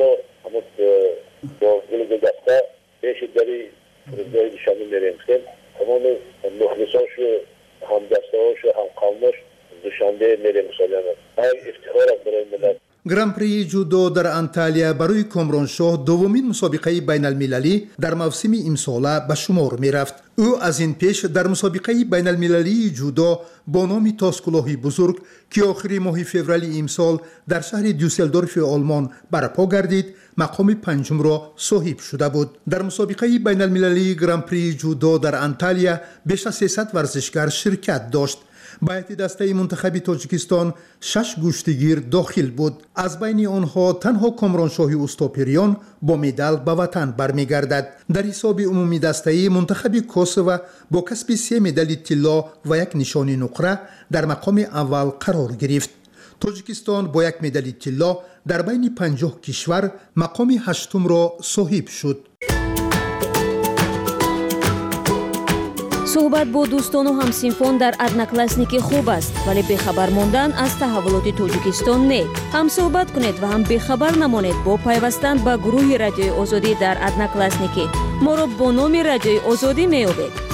با گل دسته پیش داری فرودگاه دوشنبه میریم که تمام مخلصاش و همدستهاش و همقوماش دوشنبه میریم مسابقه. افتخار است برای ملت. گرانپری جودو در انتالیا برای کامرانشاه دومین مسابقه بین المللی در موسم امساله به شمار می رفت. او از این پیش در مسابقه بین المللی جودو با نام تاسکلاهی بزرگ که آخری ماه فوریه امسال در شهر دوسلدورف آلمان برپا گردید مقام 5 را صاحب شده بود. در مسابقه بین المللی گرانپری جودو در انتالیا بیش از 300 ورزشکار شرکت داشت. به هیئت دسته منتخب تاجیکستان 6 گشتگیر داخل بود. از بین آنها تنها کامرانشاهی اوستاپریان با مدال به وطن برمیگردد. در حساب عمومی دسته منتخب کوسوو با کسب 3 مدال طلا و 1 نشان نقره در مقام اول قرار گرفت. تاجیکستان با 1 مدال طلا در بین 50 کشور مقام 8 را صاحب شد. صحبت با دوستان و همسینفان در ادناکلاسنیک خوب است ولی بخبر ماندن از تحولات تاجیکستان نه. هم صحبت کنید و هم بخبر نمانید با پیوستن به گروه رادیوی آزادی در ادناکلاسنیک. ما را با نام رادیوی آزادی میابید.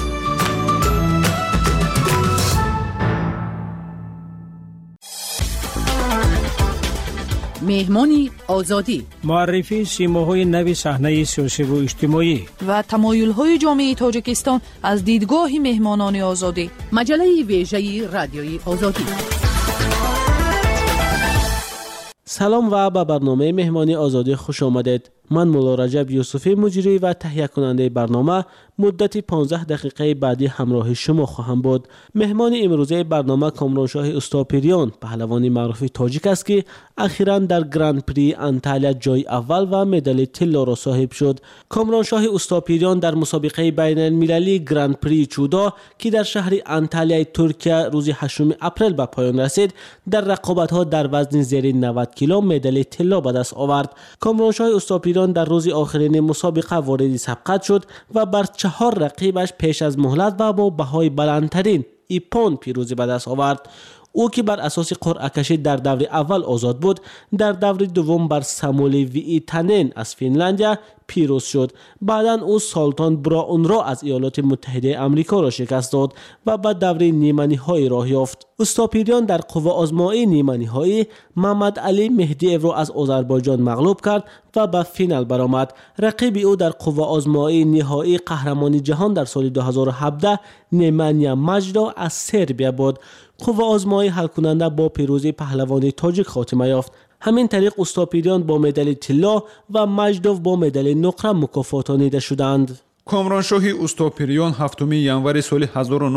مهمانی آزادی، معرفی سیماهای نو صحنه سیاسی و اجتماعی و تمایل‌های جامعه تاجیکستان از دیدگاه مهمانان آزادی. مجله ویژه رادیوی آزادی. سلام و به برنامه مهمانی آزادی خوش آمدید. من مولا رجب یوسفی مجری و تهیه کننده برنامه مدت 15 دقیقه بعدی همراه شما خواهم بود. مهمان امروزه برنامه کامرانشاه استاپیریان پهلوان معروف تاجیک است که اخیراً در گرند پری انتالیا جای اول و مدال طلا را صاحب شد. کامرانشاه استاپیریان در مسابقه بین المللی گرند پری چودا که در شهر انتالیا ترکیه روز 8 اپریل به پایان رسید در رقابت‌ها در وزن زیر 90 کیلو مدال طلا به دست آورد. کامرانشاه استاپیریان در روز آخرین مسابقه وارد سبقت شد و بر 4 رقیبش پیش از مهلت و با بهای بلندترین ایپون پیروزی به دست آورد. او که بر اساس قرعه کشی در دور اول آزاد بود، در دور دوم بر ساموئل ویتانن از فنلندیا پیروز شد. بعدا او سالتان براون را از ایالات متحده آمریکا را شکست داد و به دور نیمه نهایی راه یافت. استاپیریان در قوه آزمایی نیمه نهایی محمد علی مهدیو را از آذربایجان مغلوب کرد و به فینال برآمد. رقیب او در قوه آزمایی نهایی قهرمانی جهان در سال 2017 نیمانیا ماجدا از سربیا بود. قوه آزمایی حل کننده با پیروزی پهلوان تاجیک خاتمه یافت. همین طریق استاپیریان با مدال طلا و ماجدوف با مدال نقره مکافاتانیده شدند. کامرانشاهی استاپیریان 7 ینوری سال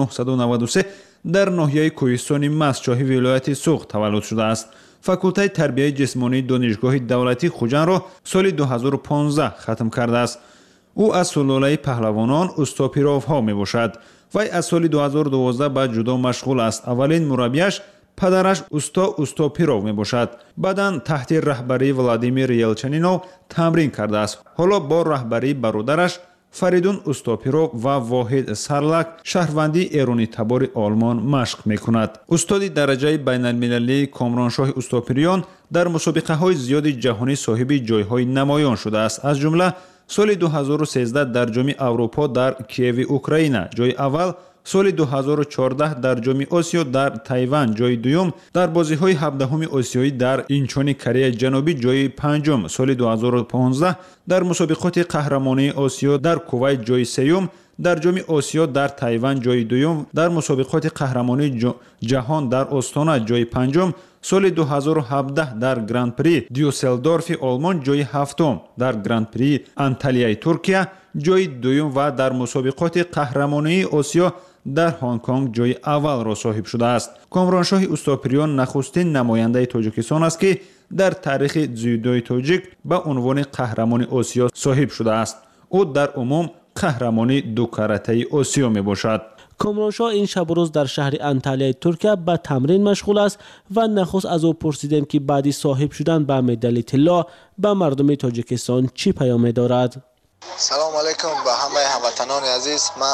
1993 در ناحیه کوهستان مسچاهی ولایت سوغ تولد شده است. فاکولته تربیت جسمانی دانشگاه دولتی خوجند را سال 2015 ختم کرده است. او از سلاله پهلوانان استاپیروف‌ها میباشد. وی از سال 2012 به جودو مشغول است. اولین مربیش پدرش استاپیروف میباشد. بعداً تحت رهبری ولادیمیر یلچنینوف تمرین کرده است. حالا با رهبری برادرش فریدون استاپیروف و واحد سرلک شهروندی ایرانی تبار آلمان مشق میکند. استاد درجه بین المللی کامرانشاه استاپیریان در مسابقه های زیاد جهانی صاحب جایهای نمایان شده است. از جمله سال 2013 در جام اروپا در کیف اوکراین جای اول، سال 2014 در جام آسیا در تایوان جای دوم، در بازی‌های 17 آسیایی در اینچون کره جنوبی جای پنجم، سال 2015 در مسابقات قهرمانی آسیا در کویت جای سوم، در جام آسیا در تایوان جای دوم، در مسابقات قهرمانی جهان در استانا جای پنجم، سال 2017 در گراند پری دیوسلدورف آلمان جای هفتم، در گراند پری انتالیا ترکیه جای دوم و در مسابقات قهرمانی آسیا در هنگ کنگ جای اول را صاحب شده است. کامرانشاه استاپیریان نخستین نماینده تاجیکستان است که در تاریخ جودوی تاجیک به عنوان قهرمان آسیا صاحب شده است. او در عموم قهرمانی دو کاراته آسیا می باشد. کامرانشاه این شب و روز در شهر انتالیا ترکیه به تمرین مشغول است و نخست از او پرسیدیم که بعدی صاحب شدن به مدال طلا به مردم تاجیکستان چی پیام دارد. سلام علیکم به همه هموطنان عزیز. من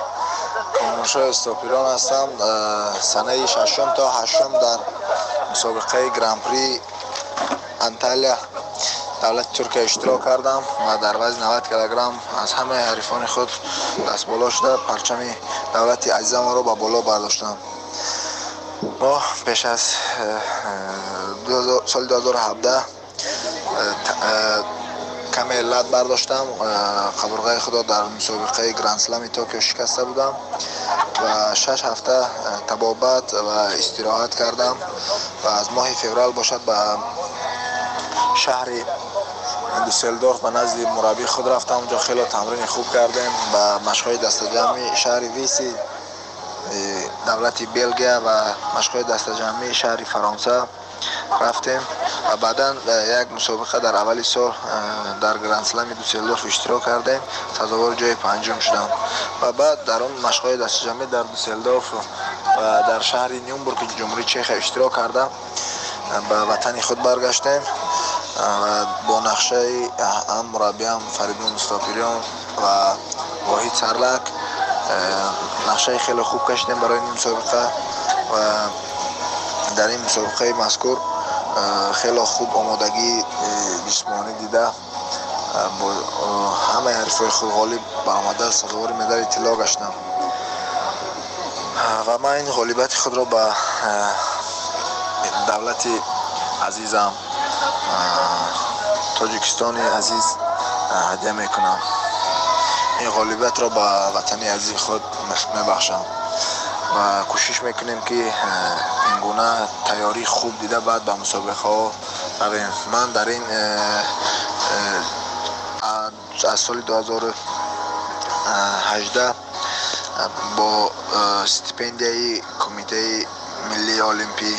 کامرانشاه استاپیریان هستم. سنه 6 تا 8 در مسابقه گرند پری انتالیا دولت ترکیه اشتراک کردم و در وزن 90 کیلوگرم از همه حریفان خود دست بالا شده پرچم دولت عزیزم را به بالا برداشتم. ما پیش از سال 2017 کم علت برداشتم. قبرغه خدا در مسابقه گرند اسلم توکیو شکسته بودم و 6 هفته تبابت و استراحت کردم و از ماه فوریه باشد به شهر دوسلدورف به نزد مربی خود رفتم. اونجا خیلی تمرین خوب کردیم و مشق‌های دست جمعی شهر ویسی دولت بلژیک و مشق‌های دست جمعی شهر فرانسه رفتیم و بعدا یک مسابقه در اولی سال در گرند اسلم دوسلدورف اشتراک کردیم. سزاوار جای پنجم شدم و بعد در اون مشق‌های دست جمعی در دوسلدورف و در شهر نیومبورگ جمهوری چک اشتراک کردم. به وطن خود برگشتیم و با نقشه هم مربیم فریدون استاپیریان و واحد سرلک نقشه خیلی خوب کشیدیم برای این مسابقه و در این مسابقه مذکور خیلی خوب آمادگی جسمانی دیده با همه حریفای خود غالب برآمده سزاوار مدال طلا گشتم و من این غالبیت خود را به دولت عزیزم تاجیکستان عزیز هدیه میکنم. این غالبیت را به وطن عزیز خود میبخشم و کوشش میکنیم که این گونه تیاری خوب دیده بعد به مسابقه ها من در این از سال 2018 با استیپندیای کمیته ملی المپی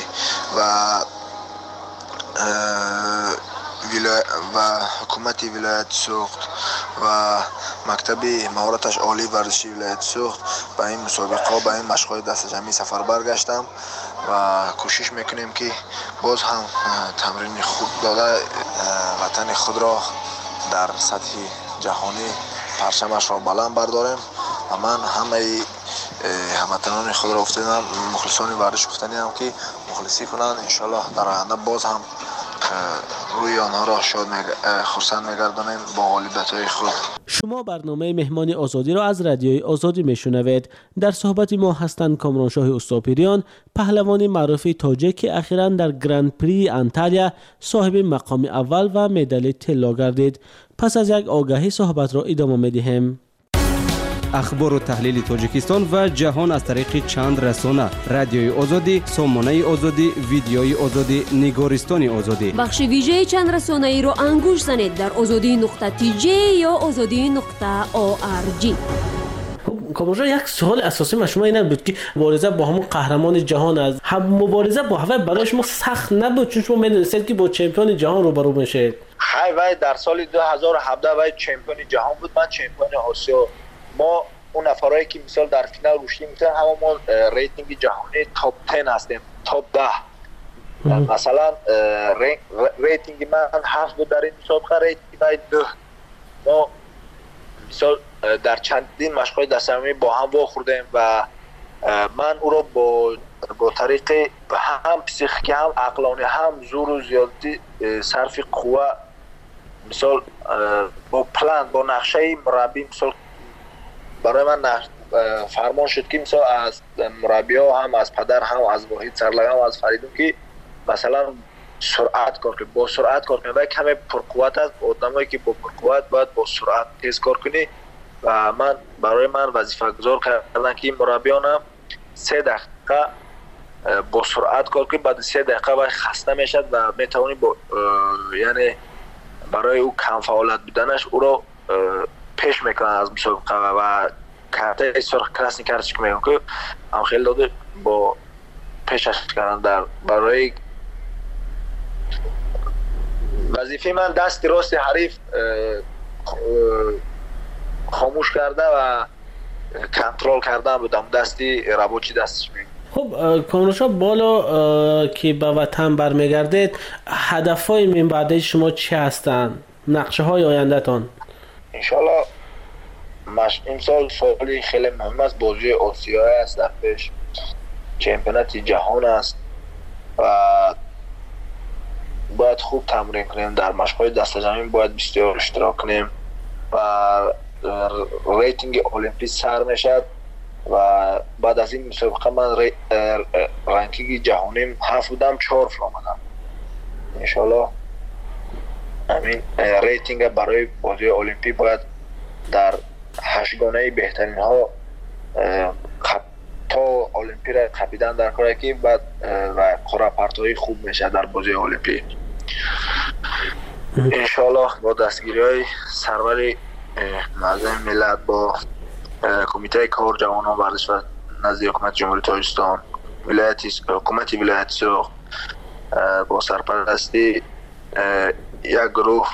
و حکومت ولایت سوخت و مکتب مهارتش عالی ورزشی ولایت سوخت به این مسابقه به این مشق‌های دست جمعی سفر برگشتم و کوشش میکنیم که باز هم تمرین خوب داده وطن خود را در سطح جهانی پرچمش را بلند برداریم و من همه هموطنان خود را افتادم مخلصان ورزش گفتنی هم که مخلصی کنند انشالله در آینده باز هم روی آنها را شاد خرسند میگردانیم با غالبیت‌های خود. شما برنامه مهمان آزادی را از رادیوی آزادی میشنوید. در صحبت ما هستند کامرانشاه استاپیریان، پهلوان معروف تاجیک که اخیراً در گرند پری انتالیا صاحب مقام اول و مدال طلا گردید. پس از یک آگاهی صحبت را ادامه میدهیم. اخبار و تحلیل تاجیکستان و جهان از طریق چند رسانه: رادیوی آزادی، سامانه آزادی، ویدیوی آزادی، نگارستان آزادی. بخش ویژه چند رسانه ای را انگوش زنید در azadi.tj یا azadi.org. کامرانشاه، یک سوال اساسی من شما این بود که مبارزه با همون قهرمان جهان است. مبارزه با هوا برای شما سخت نبود چون شما می‌دونید که با چمپیون جهان روبرو میشید؟ وای در سال 2017 وای چمپیون جهان بود، من چمپیون آسیا. ما اون نفرایی که مثال در فینال رشدی میتونن همه ما ریتینگ جهانی تاپ 10 هستیم، تاپ 10. مثلا ریتینگ من 7 بود در این مسابقه، ریتینگ من 9. ما مثال در چندین مشق‌های دست‌جمعی با هم واخوردیم و من او را با طریق هم پسیخیکی هم عقلانی هم زور و زیادتی صرف قوه مثال با پلان با نقشه مربی مثال برای من فرمان شد که مثلا از مربی ها هم از پدر هم از واحد سرلگم هم از فریدون که مثلا سرعت کار کنی، با سرعت کار کنی و کمی پرقوت است. آدمایی که با پرقوت باید با سرعت تیز کار کنی و برای من وظیفه گذار کردن که این مربیانم 3 دقیقه با سرعت کار کنی، بعد 3 دقیقه و خسته میشد و میتوانی یعنی برای او کم فعالیت بودنش او را پیش میکنن از مسابقه و کارت سرخ کراسنی کارتش که میگن که هم خیلی داده با پیشش کردن در برای وظیفه من دست راست حریف خاموش کرده و کنترل کردن بودم، دستی ربوچی دستش میگن. خب کامرانشاه، بالا که به وطن برمیگردید هدفهای من بعد شما چی هستند؟ نقشه های آینده تان؟ انشالله این سال سالی خیلی مهم است، بازی آسیایی است، در پیش چمپیونات جهان است و باید خوب تمرین کنیم، در مشق‌های دست جمعی باید بسیار اشتراک کنیم و ریتینگ المپی سر میشد و بعد از این مسابقه من رنکینگ جهانی 7 بودم 4 آمدم. انشالله همین ریتینگ برای بازی المپی باید در 8 گانه بهترین ها تا المپی را خپیدن در کاری که بعد و قرعه پرتایی خوب میشه در بازی المپی. انشالله با دستگیری های سرور معظم ملت با کمیته کار جوانان ورزش و نزد حکومت جمهوری تاجیکستان، حکومت ولایت سوخت با سرپرستی یک گروه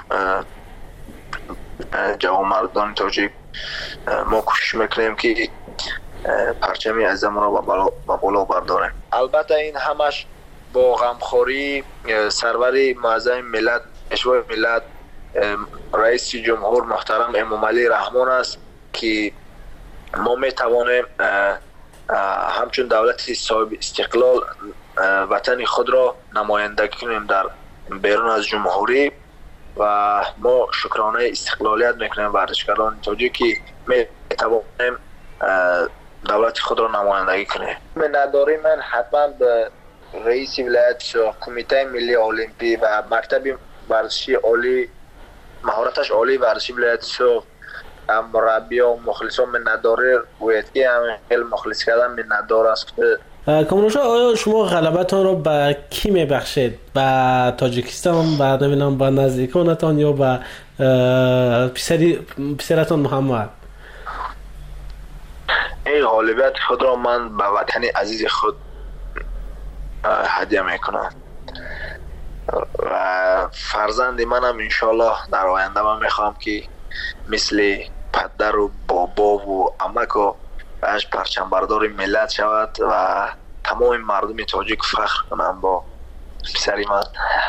جوانمردان تاجیک ما کوشش میکنیم که پرچمی عزیزمون را به بالا برداریم. البته این همش با غمخوری سرور معظم ملت، اشوای ملت، رئیس جمهور محترم امام علی رحمان است که ما میتوانیم همچون دولت صاحب استقلال وطن خود را نمایندگی کنیم در بیرون از جمهوری و ما شکرانه استقلالیت میکنیم ورزشکاران تاجیک که میتوانیم دولت خود را نمایندگی کنیم. نداری من حتما به رئیس ولایت کمیته ملی المپی و مکتب ورزشی عالی مهارتش عالی ورزشی ولایت سوخت مربی و مخلصان من نداره ویدگی هم خیلی مخلص کردن من نداره است کامرانشاه، آیا شما غلبتان را به کی میبخشید؟ به تاجیکستان، به نمیدونم به نزدیکانتان یا به پسرتان محمد؟ این غالبیت خود را من به وطن عزیز خود هدیه میکنم و فرزند منم انشالله در آینده من میخوام که مثل پدر و بابا و عمک و باش پرچم بردار ملت شود و تمام مردم تاجیک فخر کنم با پسری من.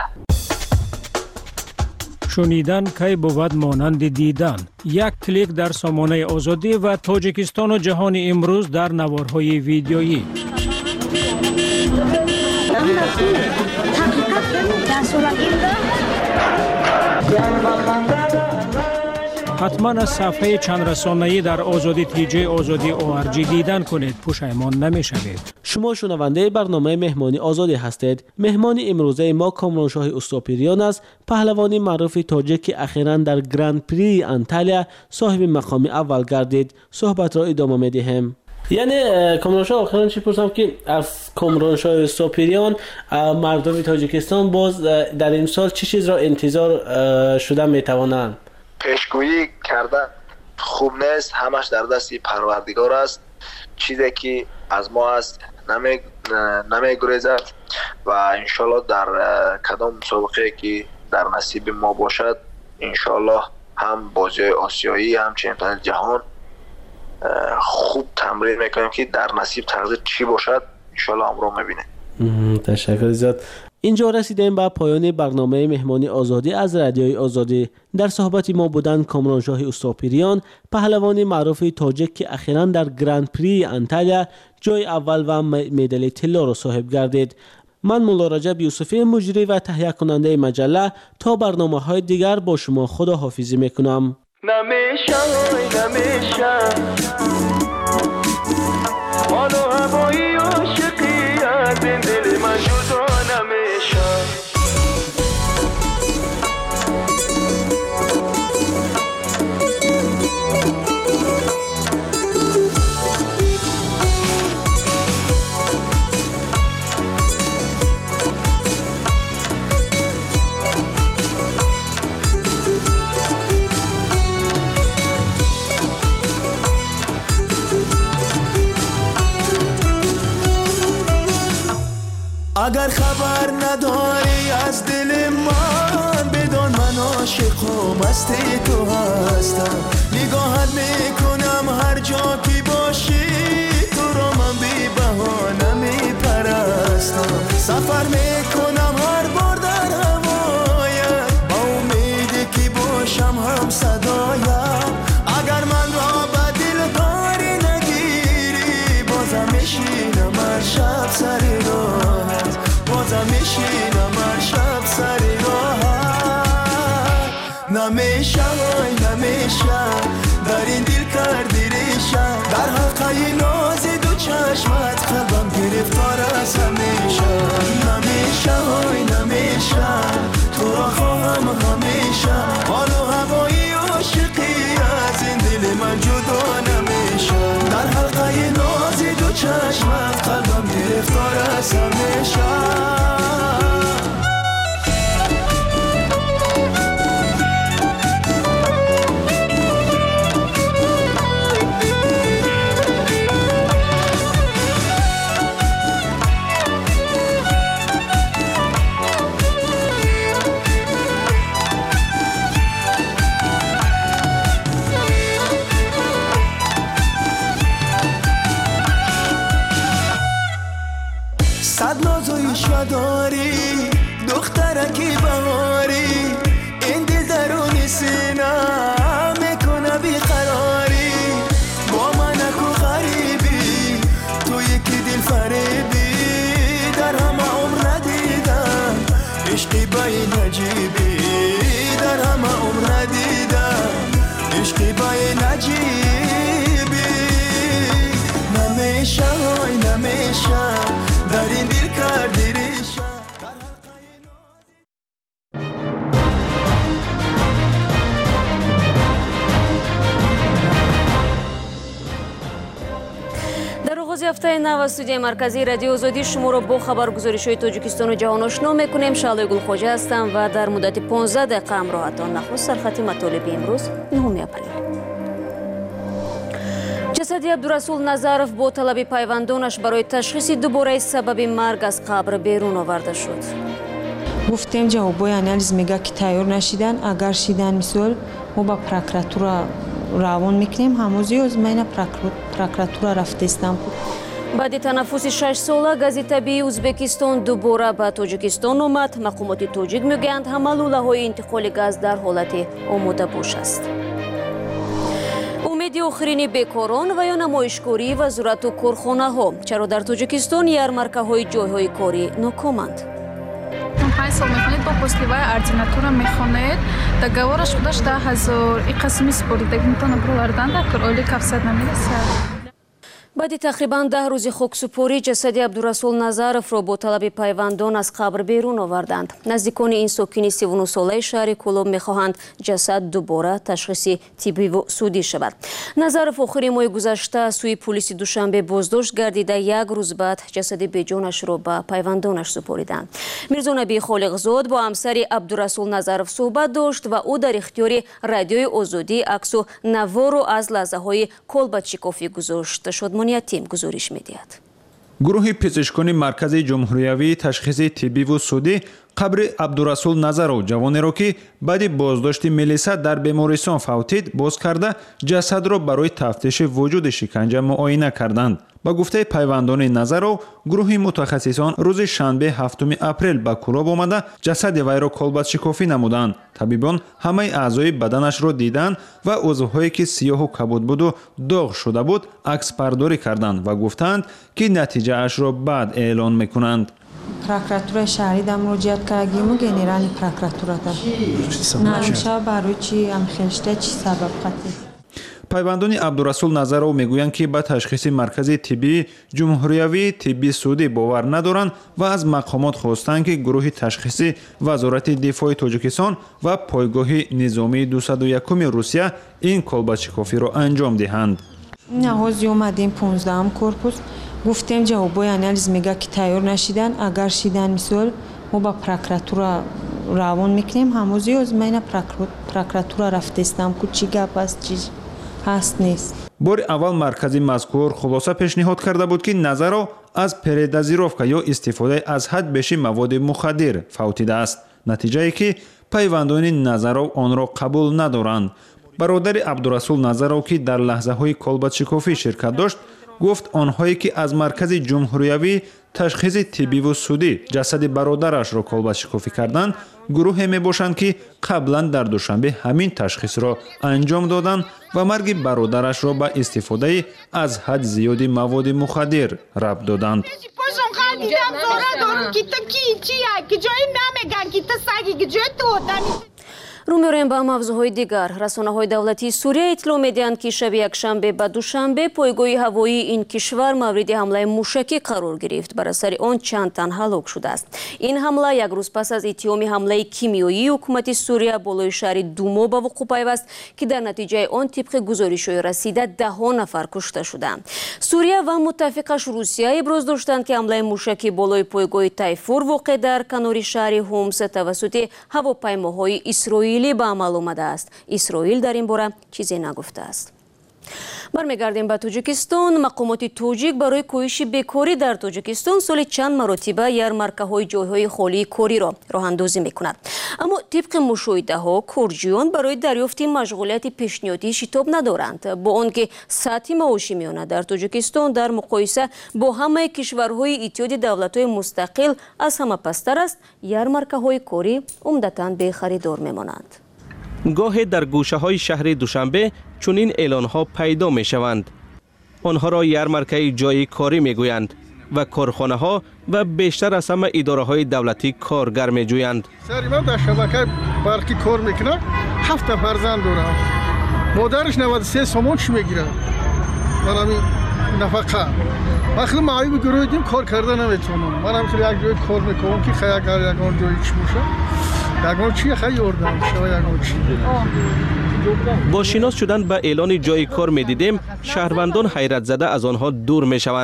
شنیدن کی بود مانند دیدن. یک کلیک در سامانه آزادی و تاجیکستان و جهان امروز در نوارهای ویدیویی. حتما از صفحه چند رسانه‌ای در آزادی تیجی آزادی ORG دیدن کنید، پشیمان نمی‌شوید. شما شنونده برنامه مهمانی آزادی هستید. مهمان امروزه ما کامرانشاه استوپیریان است، پهلوان معروف تاجیک که اخیراً در گرند پری انتالیا صاحب مقام اول گردید. صحبت را ادامه می‌دهیم. یعنی کامرانشاه، آخران چی پرسم که از کامرانشاه استوپیریان مردم تاجیکستان باز در این سال چه چیز را انتظار شده می‌توانند؟ پیشگویی کردن خوب نیست، همش در دست پروردگار است. چیزی که از ما است نمیگریزد و انشالله در کدام مسابقه که در نصیب ما باشد انشالله هم بازی آسیایی هم چمپیونات جهان خوب تمرین میکنیم که در نصیب تقدیر چی باشد انشالله امرو میبینیم. تشکر زیاد. اینجا رسیدیم به پایان برنامه مهمانی آزادی از رادیوی آزادی. در صحبت ما بودند کامرانشاه استوپیریان، پهلوان معروف تاجیک که اخیراً در گرند پری انتالیا جای اول و مدال طلا را صاحب گردید. من مولا رجب یوسفی، مجری و تهیه کننده مجله، تا برنامه‌های دیگر با شما خداحافظی میکنم. نمیشه حال و هوای عاشقیت دل من جدا نمیشه. اگر خبر نداری از دل من بدان من عاشقم هستی تو هستم. نگاهت میکنم هر جا که باشی، تو را من بی بهانه میپرستم. سفر میکنم هر بار در هوایت با امیدی که باشم هم صدایت. اگر من را به دل کاری نگیری بازم میشینم هر شب سر راحت، بازم میشینم هر شب سر راحت. نمیشه در این دل کردی ریشه، در حلقه ناز دو چشمت قلبم گرفتار است همیشه. نمیشه تو را خواهم همیشه، حال و هوای عاشقی از این دل من جدا نمیشه. در حلقه ناز دو چشمت قلبم گرفتار است همیشه. صد نازوی بازیافته نو استودیوی مرکزی رادیو آزادی شما را با خبرگزاری‌های تاجیکستان و جهان آشنا می‌کنیم. شعله گلخواجه هستم و در مدت 15 دقیقه همراهتان. نخست سرخط مطالب امروز 9 اپریل. جسد عبدالرسول نظرов با طلب پیوندانش برای تشخیص دوباره سبب مرگ از قبر بیرون آورده شد. گفتیم جوابای انالیز میگه که تیار نشیدن، اگر شیدن مثال ما با پروکراتور روان میکنیم. هموزی از من پروکراتور رفته استانبول. بعد تنفس 6 ساله گازی طبیعی ازبکستان دوباره به تاجیکستان آمد. مقامات تاجیک میگویند همه لوله‌های انتقال گاز در حالت آماده باش است. امید آخرین بیکاران و یا نمایشگری وزارت و کارخانه‌ها. چرا در تاجیکستان یارمارکه‌های جای‌های کاری ناکامند؟ 5 سال میخونید با پستیوای ارزیناتورا میخونید договорش خودش 10,000 این قسمی سپردگی میتونه برولردن در کرولی کفصد نمیرسد. بعد تقریبا 10 روز خاکسپاری جسد عبدالرسول نظرов را با طلب پیوندان از قبر بیرون آوردند. نزدیکان این ساکن 39 ساله شهر کولوب میخواهند جسد دوباره تشخیص طبی و سودی شود. نظرов آخر ماه گذشته سوی پلیس دوشنبه بازداشت گردیده 1 روز بعد جسد بیجانش را به پیوندانش سپاریدند. میرزا نبی خالقزاد با همسر عبدالرسول نظرов صحبت داشت و او در اختیار رادیوی آزادی عکس و نوار را از لحظه های کلبچیکوفی گذاشت. تیم گزارش می‌دهد. گروه پزشکان مرکز جمهوریوی تشخیص طبی و سودی قبر عبدالرسول نظرов جوانی را که بعد بازداشت ملیسا در بیمارستان فوتید باز کرده جسد را برای تفتیش وجود شکنجه معاینه کردند. با گفته پیوندان نظرов گروه متخصصان روز شنبه 7 اپریل به کولوب آمده جسد وی را کلبچیکوفی نمودند. طبیبان همه اعضای بدنش را دیدند و عضوهایی که سیاه و کبود بود و داغ شده بود عکس برداری کردند و گفتند که نتیجه اش را بعد اعلان میکنند. پروکراتور شهری در مراجعت کردیم و گنرال پروکراتور داد. نمیشه برای چی هم خشته چی سبب قطعی. پیوندان عبدالرسول نظرов میگویند که به تشخیص مرکز طبی جمهوریوی طبی سعودی باور ندارند و از مقامات خواستند که گروه تشخیصی وزارت دفاع تاجیکستان و پایگاه نظامی 201 روسیه این کلبچیکوفی را انجام دهند. نهازی اومدیم 15 کورپوس گفتیم جوابای انالیز میگه که تیار نشیدن، اگر شیدن مثال ما با پروکراتور روان میکنیم. هموزی از من پروکراتور رفته استانبول چی گپ است چی هست نیست. بار اول مرکزی مذکور خلاصه پیشنهاد کرده بود که نظرov از پردازیروفکا یا استفاده از حد بیش مواد مخدر فوتیده است. نتیجه ای که پیوندان نظرov آن را قبول ندارند. برادر عبدالرسول نظرov که در لحظه های کلبچیکوفی شرکت داشت گفت آنهایی که از مرکز جمهوریوی تشخیص طبی و سودی جسد برادرش را کلبچیکوفی کردند گروه می باشند که قبلا در دوشنبه همین تشخیص را انجام دادند و مرگ برادرش را به استفاده از حد زیادی مواد مخدر ربط دادند. رو می‌رویم به موضوعهای دیگر. رسانه‌های دولتی سوریه اطلاع می‌دهند که شب یکشنبه به دوشنبه پایگاه هوایی این کشور مورد حمله موشکی قرار گرفت. بر اثر آن چند تن هلاک شده است. این حمله یک روز پس از اتهام حمله کیمیایی حکومت سوریه بالای شهر دوما به وقوع پیوست که در نتیجه آن طبق گزارش‌های رسیده 10 نفر کشته شدند. سوریه و متفقش روسیه ابراز داشتند که حمله موشکی بالای پایگاه تایفور واقع در کنار شهر هومس توسط هواپیماهای اسرائیلی به عمل آمده است. اسرائیل در این باره چیزی نگفته است. برمیگردیم به تاجیکستان. مقامات تاجیک برای کاهش بیکاری در تاجیکستان سال چند مرتبه یارمارکه‌های جای‌های خالی کاری را راه‌اندازی می‌کند. اما طبق مشاهده‌ها کارجویان برای دریافت مشغولیت پیشنهادی شتاب ندارند. با آنکه سطح معاش میانه در تاجیکستان در مقایسه با همه کشورهای اتحاد دولت‌های مستقل از همه پستر است، یارمارکه‌های کاری عمدتاً به خریدار می‌مانند. گاهی در گوشه های شهر دوشنبه چنین اعلان ها پیدا می شوند. آنها را یارمارکه جای کاری می گویند و کارخانه ها و بیشتر از همه اداره های دولتی کارگر می جویند. من در شبکه برقی کار میکنه 7 فرزند دارم. مادرش 93 سومون چی میگیره؟ من همین نفقه. وقتی معایب گروه دیم کار کرده نمیتونم. من هم یک جای کار میکنم که خیلی اگر یکان جایی چی میشه. یکان چی خیلی اردم شما یکان چی. با شناس شدن به اعلان جای کار می دیدیم شهروندان حیرت زده از آنها دور می شوند.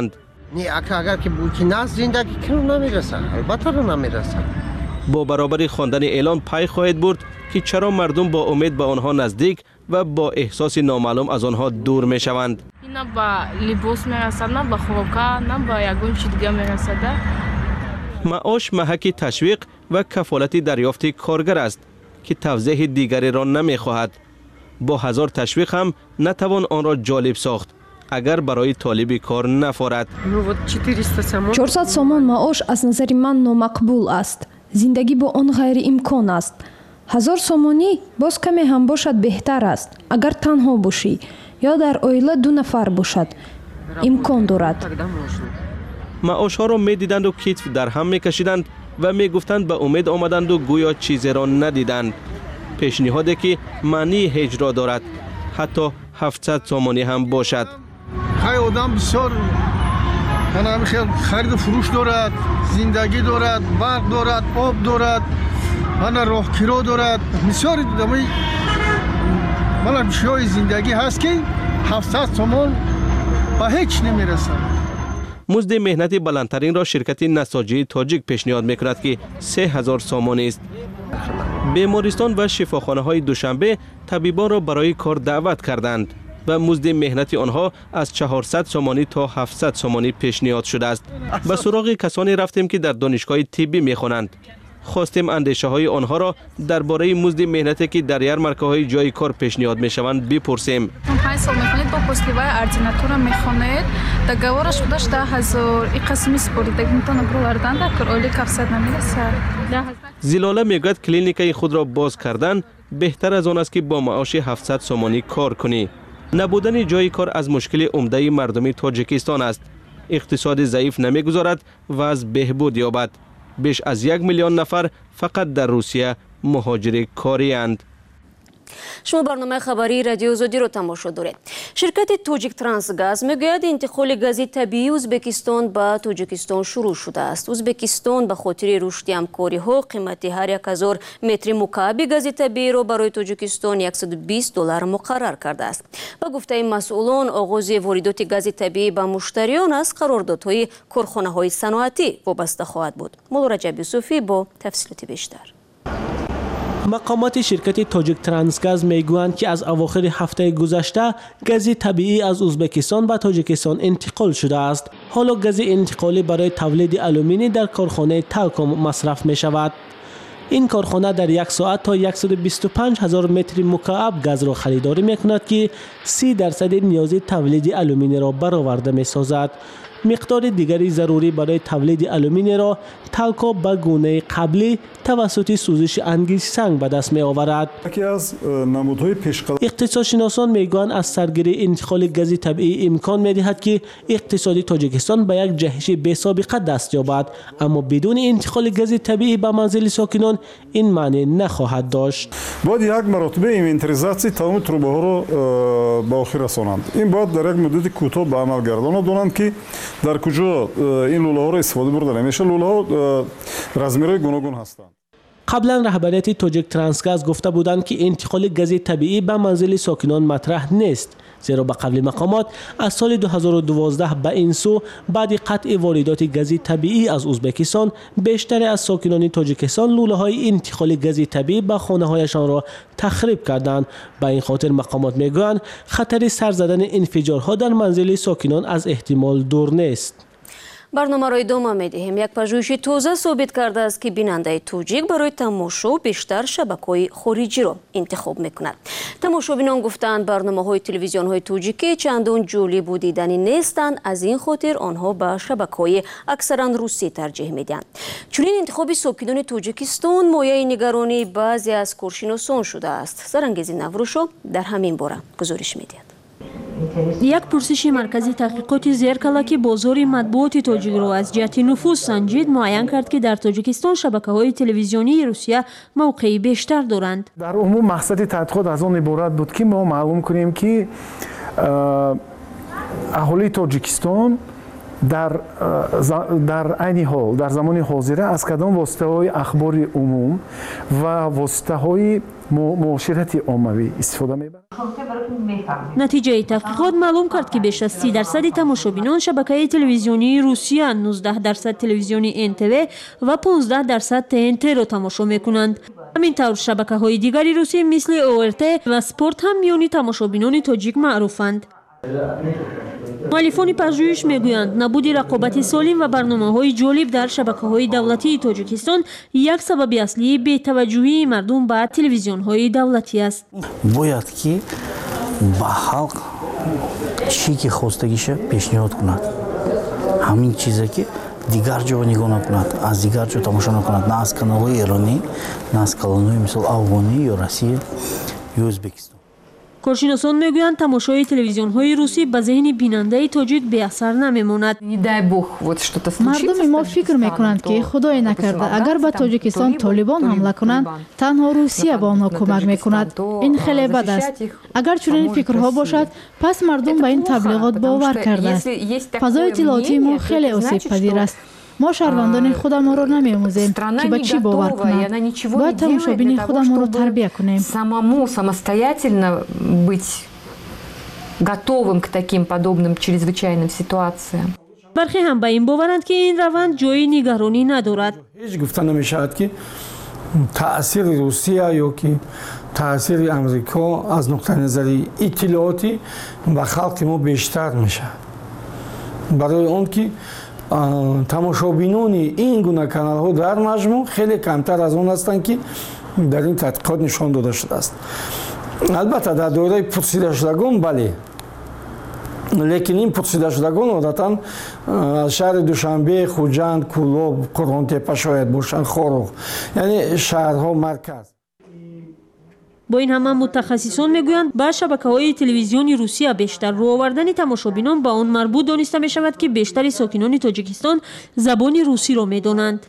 نه اگر که بوکیناس زندگی کنو نمیرسن، البته رو نمیرسن. با برابر خواندن اعلان پای خواهد برد که چرا مردم با امید به آنها نزدیک و با احساس نامعلوم از آنها دور می شوند. نه با لباس میرسد، نه با خوراک، نه با یگون چیز دیگه میرسد. معاش محک تشویق و کفالت دریافت کارگر است که توضیح دیگری را نمی خواهد. با هزار تشویق هم نتوان آن را جالب ساخت اگر برای طالب کار نفارد. 400 сомон маош аз назари ман номақбул аст. Зиндагӣ бо он ғайриимкон аст. 1000 сомонӣ боз каме ҳам бошад беҳтар аст. Агар танҳо бошӣ ё дар оила 2 нафар бошад, имкон дорад. معاش ها را می دیدند و کتف در هم می کشیدند و می گفتند به امید آمدند و گویا چیزی را ندیدند. پیشنهادی که معنی هیچ را دارد، حتی 700 سومانی هم باشد. خیلی آدم بسیار خرید و فروش دارد، زندگی دارد، برق دارد، آب دارد، راه کرا دارد. بسیار شیای زندگی هست که 700 سومان به هیچ نمیرسد. مزد مهنت بلندترین را شرکت نساجی تاجیک پیشنهاد میکند که 3000 سومانی است. بیمارستان و شفاخانه های دوشنبه طبیبان را برای کار دعوت کردند و مزد مهنت آنها از 400 سومانی تا 700 سومانی پیشنهاد شده است. به سراغ کسانی رفتیم که در دانشگاه طبی میخوانند. خواستیم اندیشه های آنها را درباره مزد مهنتی که در یارمارکه های جای کار پیشنهاد میشوند بپرسیم. 5 سال میخونید با پستیوای اردیناتورا میخونید договорش خودش 10000 این قسمی سپرده میتونه برولردن در اولی کفصد نمیرسه. زلاله میگوید کلینیکای خود را باز کردن بهتر از آن است که با معاش 700 سومانی کار کنی. نبودن جای کار از مشکل عمده مردم تاجیکستان است. اقتصاد ضعیف نمیگذارد و از بهبود یابد. بیش از 1 میلیون نفر فقط در روسیه مهاجر کاری اند. شما برنامه خبری رادیو آزادی را تماشا دارید. شرکت توجیک ترانسگاز میگوید انتقال گاز طبیعی ازبکستان به توجیکستان شروع شده است. ازبکستان به خاطر رشد همکاری ها قیمت هر 1000 متر مکعب گاز طبیعی را برای توجیکستان $120 مقرر کرده است. با گفته مسئولان آغاز واردات گاز طبیعی به مشتریان از قراردادهای کارخانه های صنعتی وابسته خواهد بود. مولا رجب یوسفی با تفصیلات بیشتر. مقامات شرکت توجیک ترانسگاز میگویند که از اواخر هفته گذشته گاز طبیعی از ازبکستان به تاجیکستان انتقال شده است. حالا گاز انتقالی برای تولید آلومینی در کارخانه تالکوم مصرف می شود. این کارخانه در یک ساعت تا 125,000 متر مکعب گاز را خریداری می کند که 30% نیاز تولید آلومینی را برآورده می سازد. مقدار دیگری ضروری برای تولید آلومینی را تالکو به گونه قبلی توسط سوزش انگیز سنگ به دست می آورد. اقتصادشناسان میگویند از سرگیری انتقال گاز طبیعی امکان می دهد که اقتصاد تاجیکستان به یک جهش بی سابقه دست یابد، اما بدون انتقال گاز طبیعی به منزل ساکنان این معنی نخواهد داشت. باید یک مرتبه اینوентаризацияи تمام تروبه‌ها را به آخر رسانند. این باید در یک مدت کوتاه به عمل گردانند که در کجا این لوله ها را استفاده برده نمیشه. لوله ها رزمیرهای گوناگون هستند. قبلا رهبریت توجیک ترانسگاز گفته بودند که انتقال گاز طبیعی به منزل ساکنان مطرح نیست، زیرا به قول مقامات از سال 2012 به این سو بعد قطع واردات گاز طبیعی از ازبکستان بیشتر از ساکنان تاجیکستان لوله های انتقال گاز طبیعی به خانه هایشان را تخریب کردند. به این خاطر مقامات میگویند خطر سر زدن انفجارها در منزل ساکنان از احتمال دور نیست. برنامه را ادامه می‌دهیم. یک پژوهش تازه ثابت کرده است که بیننده توجیک برای تماشا بیشتر شبکه‌های خارجی را انتخاب می‌کند. تماشابینان گفتند برنامه‌های تلویزیون‌های توجیکی چندان جالب و دیدنی نیستند، از این خاطر آنها به شبکه‌های اکثراً روسی ترجیح می‌دهند. چنین انتخاب ساکنان تاجیکستان مایه نگرانی بعضی از کارشناسان شده است. سرانگیز نوروشو در همین باره گزارش می‌دهد. یک پرسش مرکزی تحقیقات زیرکلا که بازار مطبوعات تاجیک را از جهت نفوذ سنجید معین کرد که در تاجیکستان شبکه‌های تلویزیونی روسیه موقعی بیشتر دارند. در عموم مقصد تحقیقات از آن عبارت بود که ما معلوم کنیم که اهالی تاجیکستان در عین حال در زمان حاضر از کدام واسطه‌های اخبار عموم و واسطه‌های معاشرت عمومی استفاده می‌برند. натиҷаи таҳқиқот маълум кард ки беш аз 30% тамошобинон шабакаи телевизионии русия, 19% телевизиони НТВ ва 15% ТНТ-ро тамошо мекунанд. ҳамин тавр шабакаҳои дигари русӣ мисли ОРТ ва Спорт ҳам миёни тамошобинони тоҷик маъруфанд. муаллифони паҳжӯиш мегӯянд, набуди рақобати солим ва барномаҳои ҷолиб дар шабакаҳои давлатии Тоҷикистон як сабаби аслии бетаваҷҷӯҳии мардум ба телевизионҳои давлатӣ аст. бояд ки ба халқ чӣ ки хостагиша пешниҳод кунад, ҳамин чизе ки дигар ҷо нигоҳ накунад, аз дигар ҷо тамошо накунад, на аз каналҳои эронӣ, на аз каналҳои мисол афғонӣ ё Россия ё Ӯзбекистон. коршиносон мегӯянд тамошои телевизионҳои русӣ ба зеҳни бинандаи тоҷик беасар намемонад. мардуми мо фикр мекунанд ки худое накарда агар ба тоҷикистон толибон ҳамла кунанд, танҳо русия ба онҳо кӯмак мекунад. ин хеле бад аст. агар чунин фикрҳо бошад, пас мардум ба ин таблиғот бовар кардааст. фазои иттилоотии мо хеле осебпазир аст. мо шаҳрвандони худамонро намеомӯзем ки ба чӣ бовар кунанд. бояд тамошобини худамонро тарбия кунем. Самому самостоятельно быть готовым к таким подобным чрезвычайным ситуациям. бархе ҳам ба ин боваранд ки ин раванд ҷои нигаронӣ надорад. ҳеҷ гуфта намешавад ки таъсири русия ё ки таъсири амрико аз нуқтаи назари иттилоотӣ ба халқи мо бештар мешавад. барои он ки тамошобинони ин гуна каналҳо дар маҷмӯъ хеле камтар аз он ҳастанд ки дар ин тадқиқот нишон дода шудааст. албатта дар доираи пурсидашудагон бале, лекин ин пурсидашудагон одатан аз шаҳри душанбе, хуҷанд, кӯлоб, қурғонтепа шояд бошанд, хорӯх, яъне шаҳрҳо марказ. бо ин ҳама мутахассисон мегӯянд ба шабакаҳои телевизиони русия бештар рӯ овардани тамошобинон ба он марбут дониста мешавад ки бештари сокинони тоҷикистон забони русиро медонанд.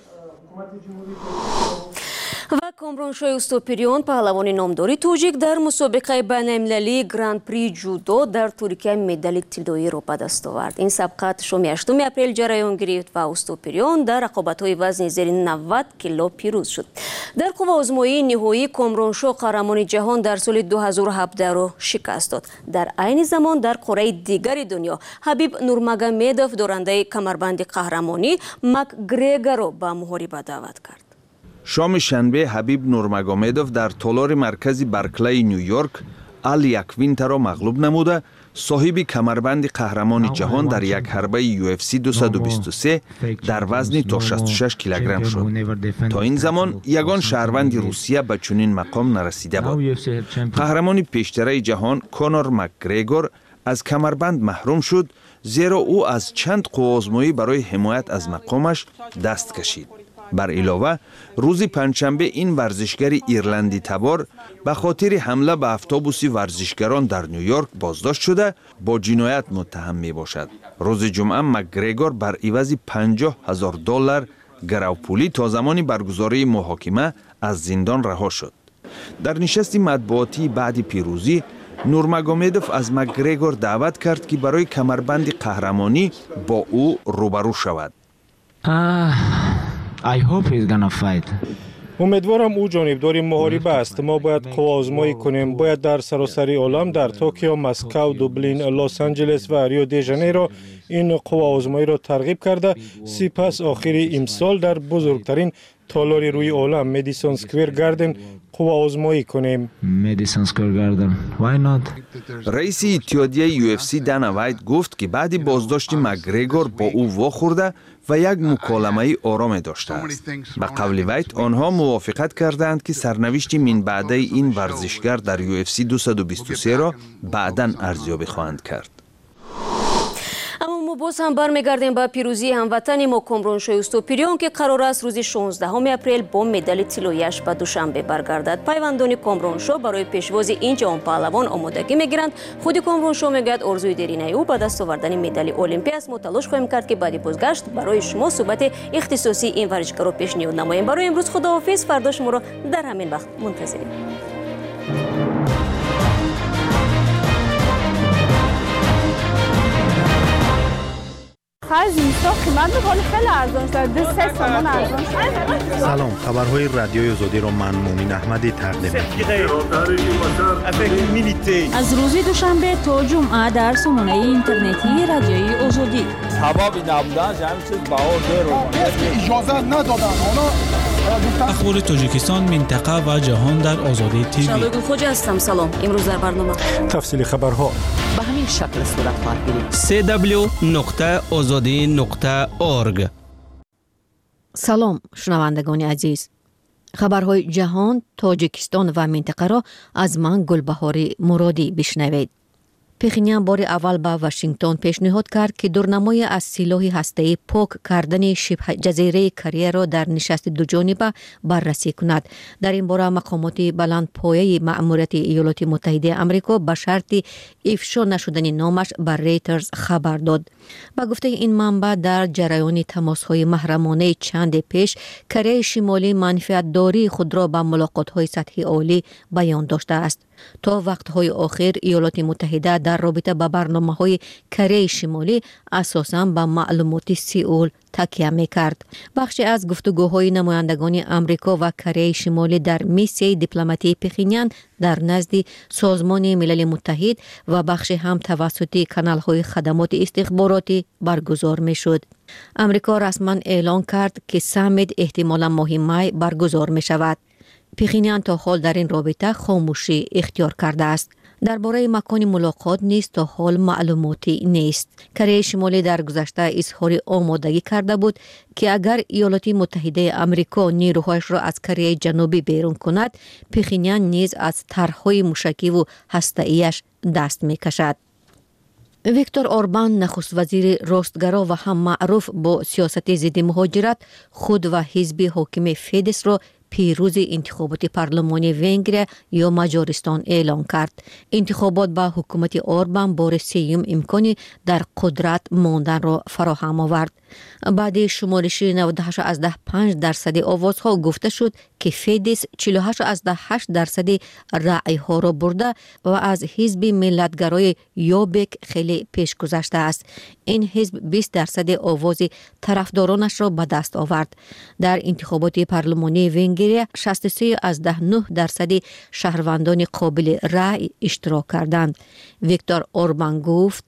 ва комроншоҳи уступириён паҳлавони номдори тоҷик дар мусобиқаи байналмилалии гран-при ҷудо дар Туркия медали тиллоиро ба даст овард. ин сабқат шоми 8 апрел ҷараён гирифт ва уступириён дар рақобатҳои вазни зери 90 кило пирӯз шуд. дар қувваозмоии ниҳоӣ комроншоҳ қаҳрамони ҷаҳон дар соли 2017-ро шикаст дод. дар айни замон дар қораи дигари дунё Ҳабиб Нурмагомедов дорандаи камарбанди қаҳрамонӣ Макгрегорро ба муҳориба даъват кард. шоми шанбе Ҳабиб Нурмагомедов дар толори маркази Барклаи Нью-Йорк Ал Яквинтаро мағлуб намуда, соҳиби камарбанди қаҳрамони ҷаҳон дар якҳарбаи UFC 223 дар вазни то 66 килограмм шуд. то ин замон ягон шаҳрванди Русия ба чунин мақом нарасида буд. қаҳрамони пештараи ҷаҳон Конор Макгрегор аз камарбанд маҳрум шуд, зеро ӯ аз чанд қувваозмоӣ барои ҳимоят аз мақомаш даст кашид. бар илова, рӯзи панҷшанбе ин варзишгари ирландӣ табор ба хотири ҳамла ба автобуси варзишгарон дар Нью-Йорк боздошт шуда, бо ҷиноят муттаҳам мебошад. рӯзи ҷумъа Макгрегор бар ивази $50,000 гаравпулӣ то замони баргузории муҳокима аз зиндон раҳо шуд. дар нишасти матбуотии баъди пирӯзӣ, Нурмагомедов аз Макгрегор даъват кард ки барои камарбанди қаҳрамонӣ бо ӯ рӯбарӯ шавад. умедворам ӯ ҷонибдори муҳориба аст. мо бояд қувваозмоӣ кунем. бояд дар саросари олам, дар Токио, Москав, Дублин, Лос-Анҷелес ва Рио-де-Жанейро ин қувваозмоиро тарғиб карда, сипас охири имсол дар бузургтарин толори рӯи олам, Madison Square Garden, қувваозмоӣ кунем. раиси иттиҳодияи UFC Дана Вайт гуфт ки баъди боздошти Макгрегор бо ӯ вохӯрда ва як муколамаи ороме доштааст. ба қавли Вайт, онҳо мувофиқат кардаанд ки сарнавишти минбаъдаи ин варзишгар дар UFC 223-ро баъдан арзёбӣ хоҳанд кард. аммо боз ҳам бармегардем ба пирӯзии ҳамватани мо Комроншоҳи Уступириён ки қарор аст рӯзи 16 апрел бо медали тиллояш ба Душанбе баргардад. пайвандони Комроншоҳ барои пешвози ин ҷавон паҳлавон омодагӣ мегиранд. худи Комроншоҳ мегӯяд орзуи деринаи ӯ ба даст овардани медали олимпия аст. мо талош хоҳем кард ки баъди бозгашт барои шумо суҳбати ихтисосии ин варзишгаро пешниҳод намоем. барои имрӯз худоҳофиз. фардо шуморо дар ҳамин вақт мунтазирем. آخر زمستان قیمت میکنه خیلی ارزان شد 2-3 تومان ارزان شد. سلام، خبرهای رادیوی آزادی را من مومن احمدی تقدیم می‌کنم. از روز دوشنبه تا جمعه در سامانه اینترنتی رادیوی آزادی. هوا نبودن همین چیز بهار داره. اجازه ندادن اونا. اخبار تاجیکستان، منطقه و جهان در آزادی تیوی. شبگل خوجا هستم. سلام. امروز در برنامه تفصیل خبرها به همین شکل صورت خواهد گرفت. www.azadi.org. سلام شنوندگان عزیز. خبرهای جهان، تاجیکستان و منطقه را از من گلبهاری مرادی بشنوید. پخینیان بار اول به واشنگتن پیشنهاد کرد که دورنمای از سلاح هسته‌ای پاک کردن شبه جزیره کره را در نشست دوجانبه بررسی کند. در این باره مقامات بلندپایه مأموریت ایالات متحده آمریکا به شرط افشا نشدن نامش بر ریترز خبر داد. با گفته این منبع در جریان تماس‌های محرمانه چند پیش کره شمالی منفعت‌داری خود را به ملاقات‌های سطحی عالی بیان داشته است. تا وقتهای آخر ایالات متحده در رابطه با برنامه‌های کره شمالی اساساً به معلومات سئول تکیه می‌کرد. بخشی از گفتگوهای نمایندگان آمریکا و کره شمالی در میسیه دیپلماتی پخینیان در نزد سازمان ملل متحد و بخشی هم توسط کانال‌های خدمات استخباراتی برگزار می‌شد. آمریکا رسما اعلام کرد که سمیت احتمالاً ماه می برگزار می‌شود. پخینیان تا حال در این رابطه خاموشی اختیار کرده است. درباره مکان ملاقات نیز تا حال معلوماتی نیست. کره شمالی در گذشته اظهار آمادگی کرده بود که اگر ایالات متحده آمریکا نیروهایش را از کره جنوبی بیرون کند، پخینیان نیز از طرح‌های موشکی و هسته‌ایش دست می‌کشد. ویکتور اوربان، نخست وزیر راستگرا و هم معروف با سیاست ضد مهاجرت، خود و حزب حاکم فیدس را پیروز انتخابات پارلمانی ونگر یا مجارستان اعلان کرد. انتخابات با حکومت اوربان بار سیوم امکانی در قدرت ماندن را فراهم آورد. بعد شمارش 98.5% آوازها گفته شد که فیدس 48.8% رأی ها را برده و از حزب ملتگرای یوبک خیلی پیش گذشته است. این حزب 20% آواز طرفدارانش را به دست آورد. در انتخابات پارلمانی ونگر 63.9% شهروندان قابل رأی اشتراک کردند. ویکتور اوربان گفت: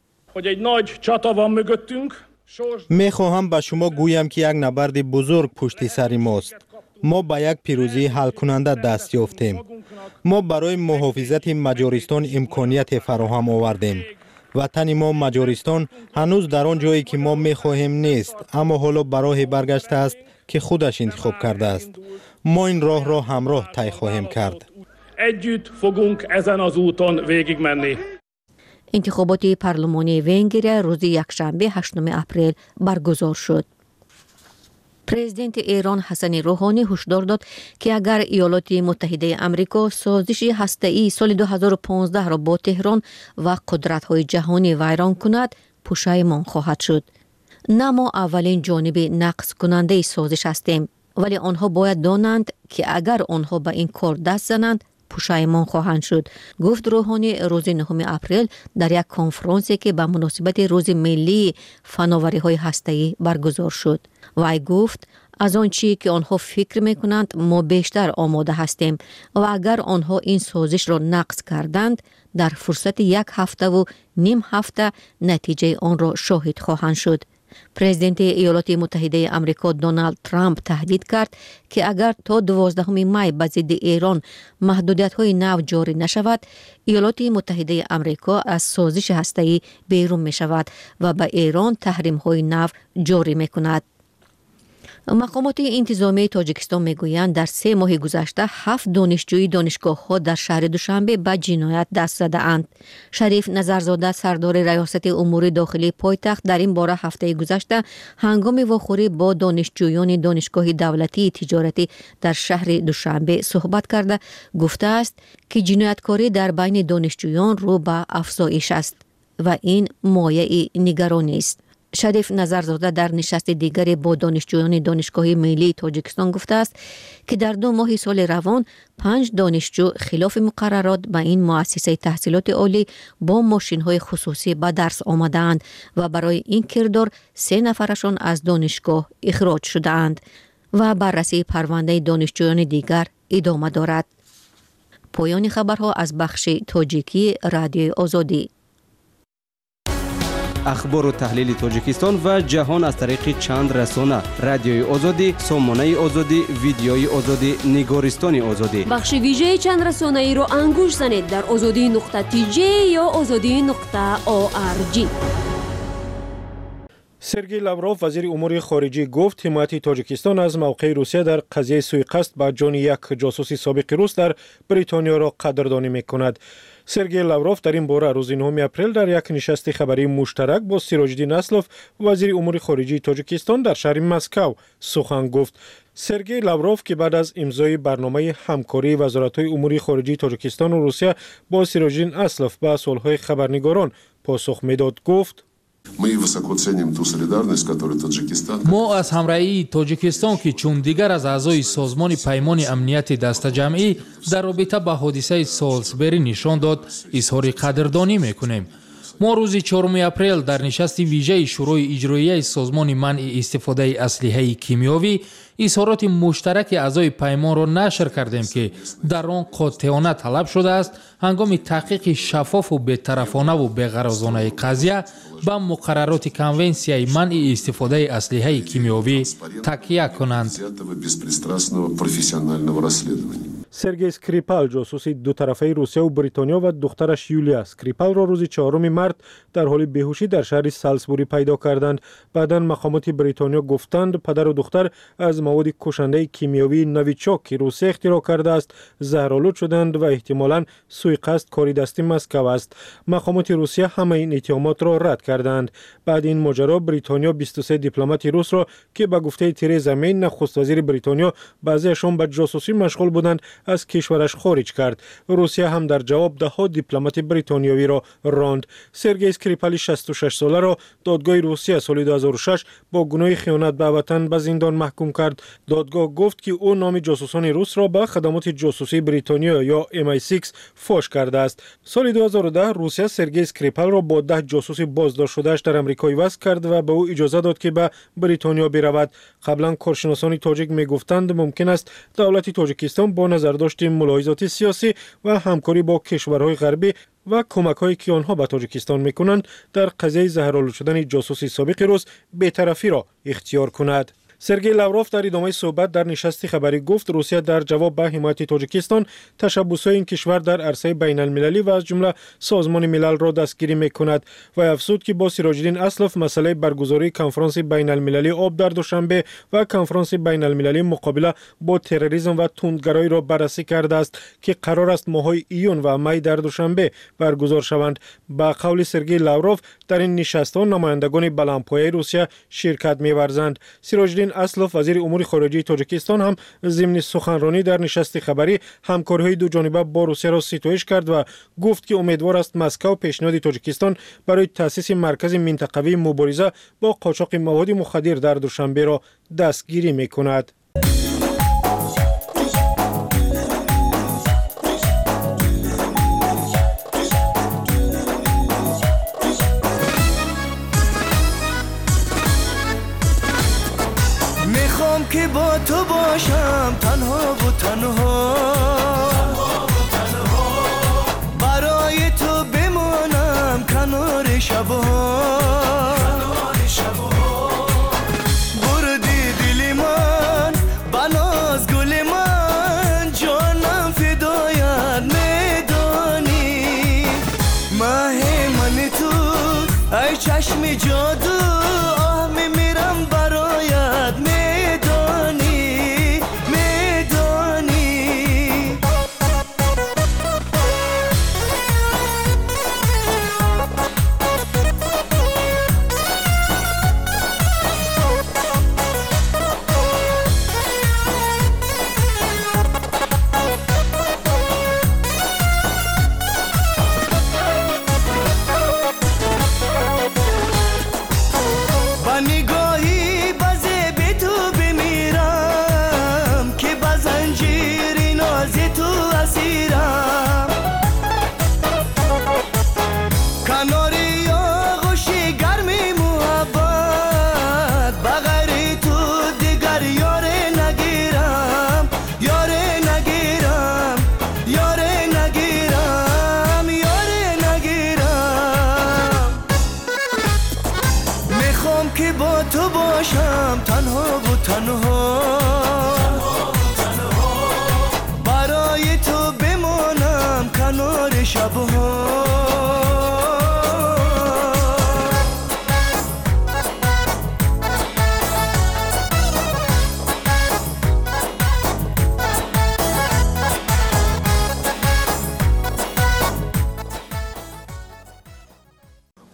می خواهم به شما گویم که یک نبرد بزرگ پشت سر ماست. ما به یک پیروزی حل کننده دست یافتیم. ما برای محافظت مجارستان امکانیت فراهم آوردیم. وطن ما مجارستان هنوز در آن جایی که ما می خواهیم نیست، اما حالا به راه برگشته است که خودش انتخاب کرده است. ما این راه را همراه طی خواهیم کرد. انتخابات پارلمانی ونگر روز یکشنبه 8 اپریل برگزار شد. پرزیدنت ایران حسن روحانی هشدار داد که اگر ایالات متحده آمریکا سازش هسته‌ای سال 2015 را با تهران و قدرت‌های جهانی ویران کند، پشیمان خواهد شد. نه ما اولین جانب نقض کننده سازش هستیم، ولی آنها باید دانند که اگر آنها به این کار دست زنند پشیمان خواهند شد، گفت روحانی روز 9 اپریل در یک کنفرانسی که به مناسبت روز ملی فناوری‌های هسته‌ای برگزار شد. وی گفت از آنچه که آنها فکر می‌کنند ما بیشتر آماده هستیم و اگر آنها این سازش را نقض کردند در فرصت 1 هفته و نیم هفته نتیجه آن را شاهد خواهند شد. پرزیدنت ایالات متحده آمریکا دونالد ترامپ تهدید کرد که اگر تا 12 می به ضد ایران محدودیت‌های نو جاری نشود، ایالات متحده آمریکا از سازش هسته‌ای بیرون می شود و به ایران تحریم‌های نو جاری می کند. مقامات انتظامی تاجیکستان میگویند در 3 ماه گذشته 7 دانشجوی دانشگاه‌ها در شهر دوشنبه به جنایت دست زده اند. شریف نظرزاده سردار ریاست امور داخلی پایتخت در این باره هفته گذشته هنگام واخوری با دانشجویان دانشگاه دولتی تجارتی در شهر دوشنبه صحبت کرده گفته است که جنایتکاری در بین دانشجویان رو به افزایش است و این مایه نگرانی است. شریف نظرزاده در نشست دیگری با دانشجویان دانشگاه ملی تاجیکستان گفته است که در 2 ماه سال روان 5 دانشجو خلاف مقررات به این مؤسسه تحصیلات عالی با ماشین‌های خصوصی به درس آمدند و برای این کردار 3 نفرشان از دانشگاه اخراج شدند و بررسی پرونده دانشجویان دیگر ادامه دارد. پایان خبرها از بخش تاجیکی رادیوی آزادی. اخبار و تحلیل تاجیکستان و جهان از طریق چند رسانه: رادیوی آزادی، سامانه آزادی، ویدیوی آزادی، نگارستان آزادی. بخش ویژه چند رسانه ای رو انگوش زنید در azadi.tj یا azadi.org. سرگئی لاوروف وزیر امور خارجه گفت حمایت تاجیکستان از موقع روسیه در قضیه سوءقصد به جان یک جاسوس سابق روس در بریتانیا را قدردانی می‌کند. سرگئی لاوروف در این باره روز 9 اپریل در یک نشست خبری مشترک با سیراج‌الدین اسلوف وزیر امور خارجه تاجیکستان در شهر مسکو سخن گفت. سرگئی لاوروف که بعد از امضای برنامه همکاری وزارت‌های امور خارجه تاجیکستان و روسیه با سیراج‌الدین اسلوف به سوال‌های خبرنگاران پاسخ میداد گفت: ما از همراهی تاجیکستان که چون دیگر از اعضای سازمان پیمان امنیت دست جمعی در رابطه با حادثه سالزبری نشان داد اظهار قدردانی میکنیم. ما روز 4 اپریل در نشست ویژه شورای اجرایی سازمان منع استفاده اسلحه کیمیایی اظهارات مشترک اعضای پیمان را نشر کردیم که در آن قاطعانه طلب شده است هنگام تحقیق شفاف و بی‌طرفانه و بی‌غرضانه قضیه به مقررات کنونسیای منع استفاده اسلحه کیمیایی تکیه کنند. سرگئی سکریپال جاسوس دو طرفه روسیه و بریتانیا و دخترش یولیا سکریپال را روز 4 مارس در حال بیهوشی در شهر سالزبوری پیدا کردند. بعداً مقامات بریتانیا گفتند پدر و دختر از مواد کشنده کیمیایی نویچوک که روسیه اختراع کرده است زهرآلود شدند و احتمالاً سوءقصد کاری دستی مسکو است. مقامات روسیه همه این اتهامات را رد کردند. بعد این ماجرا بریتانیا 23 دیپلمات روس را که به گفته ترزا می نخست وزیر بریتانیا بعضیشان به جاسوسی مشغول بودند از کشورش خارج کرد. روسیه هم در جواب 10 دیپلمات بریتانیایی را راند. سرگئی سکریپال 66 ساله را دادگاه روسیه سال 2006 با گناه خیانت به وطن به زندان محکوم کرد. دادگاه گفت که او نام جاسوسان روس را به خدمات جاسوسی بریتانیا یا MI6 فاش کرده است. سال 2010 روسیه سرگئی سکریپال را با 10 جاسوس بازداشت شده‌اش در آمریکا وصل کرد و به او اجازه داد که به بریتانیا برود. قبلا کارشناسان تاجیک میگفتند ممکن است دولت تاجیکستان با نظرداشت ملاحظات سیاسی و همکاری با کشورهای غربی و کمک‌هایی که آنها به تاجیکستان می‌کنند در قضیه زهرآلود شدن جاسوس سابق روس بی‌طرفی را اختیار کند. سرگئی لاوروف در ادامه صحبت در نشست خبری گفت روسیه در جواب به حمایت تاجیکستان تشبس‌های این کشور در عرصه بین المللی و از جمله سازمان ملل را دستگیری می‌کند و افزود که با سیراج‌الدین اسلوف مسئله برگزاری کنفرانس بین المللی آب در دوشنبه و کنفرانس بین المللی مقابله با تروریسم و تندگرایی را بررسی کرده است که قرار است ماه‌های ایون و می در دوشنبه برگزار شوند. با قول سرگئی لاوروف در این نشست‌ها نمایندگان بلندپایه روسیه شرکت می‌ورزند. سیراج‌الدین اسلوف وزیر امور خارجه تاجیکستان هم ضمن سخنرانی در نشست خبری همکاری‌های دو جانبه با روسیه را ستایش کرد و گفت که امیدوار است مسکو پیشنهاد تاجیکستان برای تأسیس مرکز منطقوی مبارزه با قاچاق مواد مخدر در دوشنبه را دستگیری می‌کند. که با تو باشم تنها و تنها برای تو بمانم کنار شبها بردی دل من بناز گل من جانم فدایت میدانی ماه من تو ای چشم جادو آه میمیرم برایت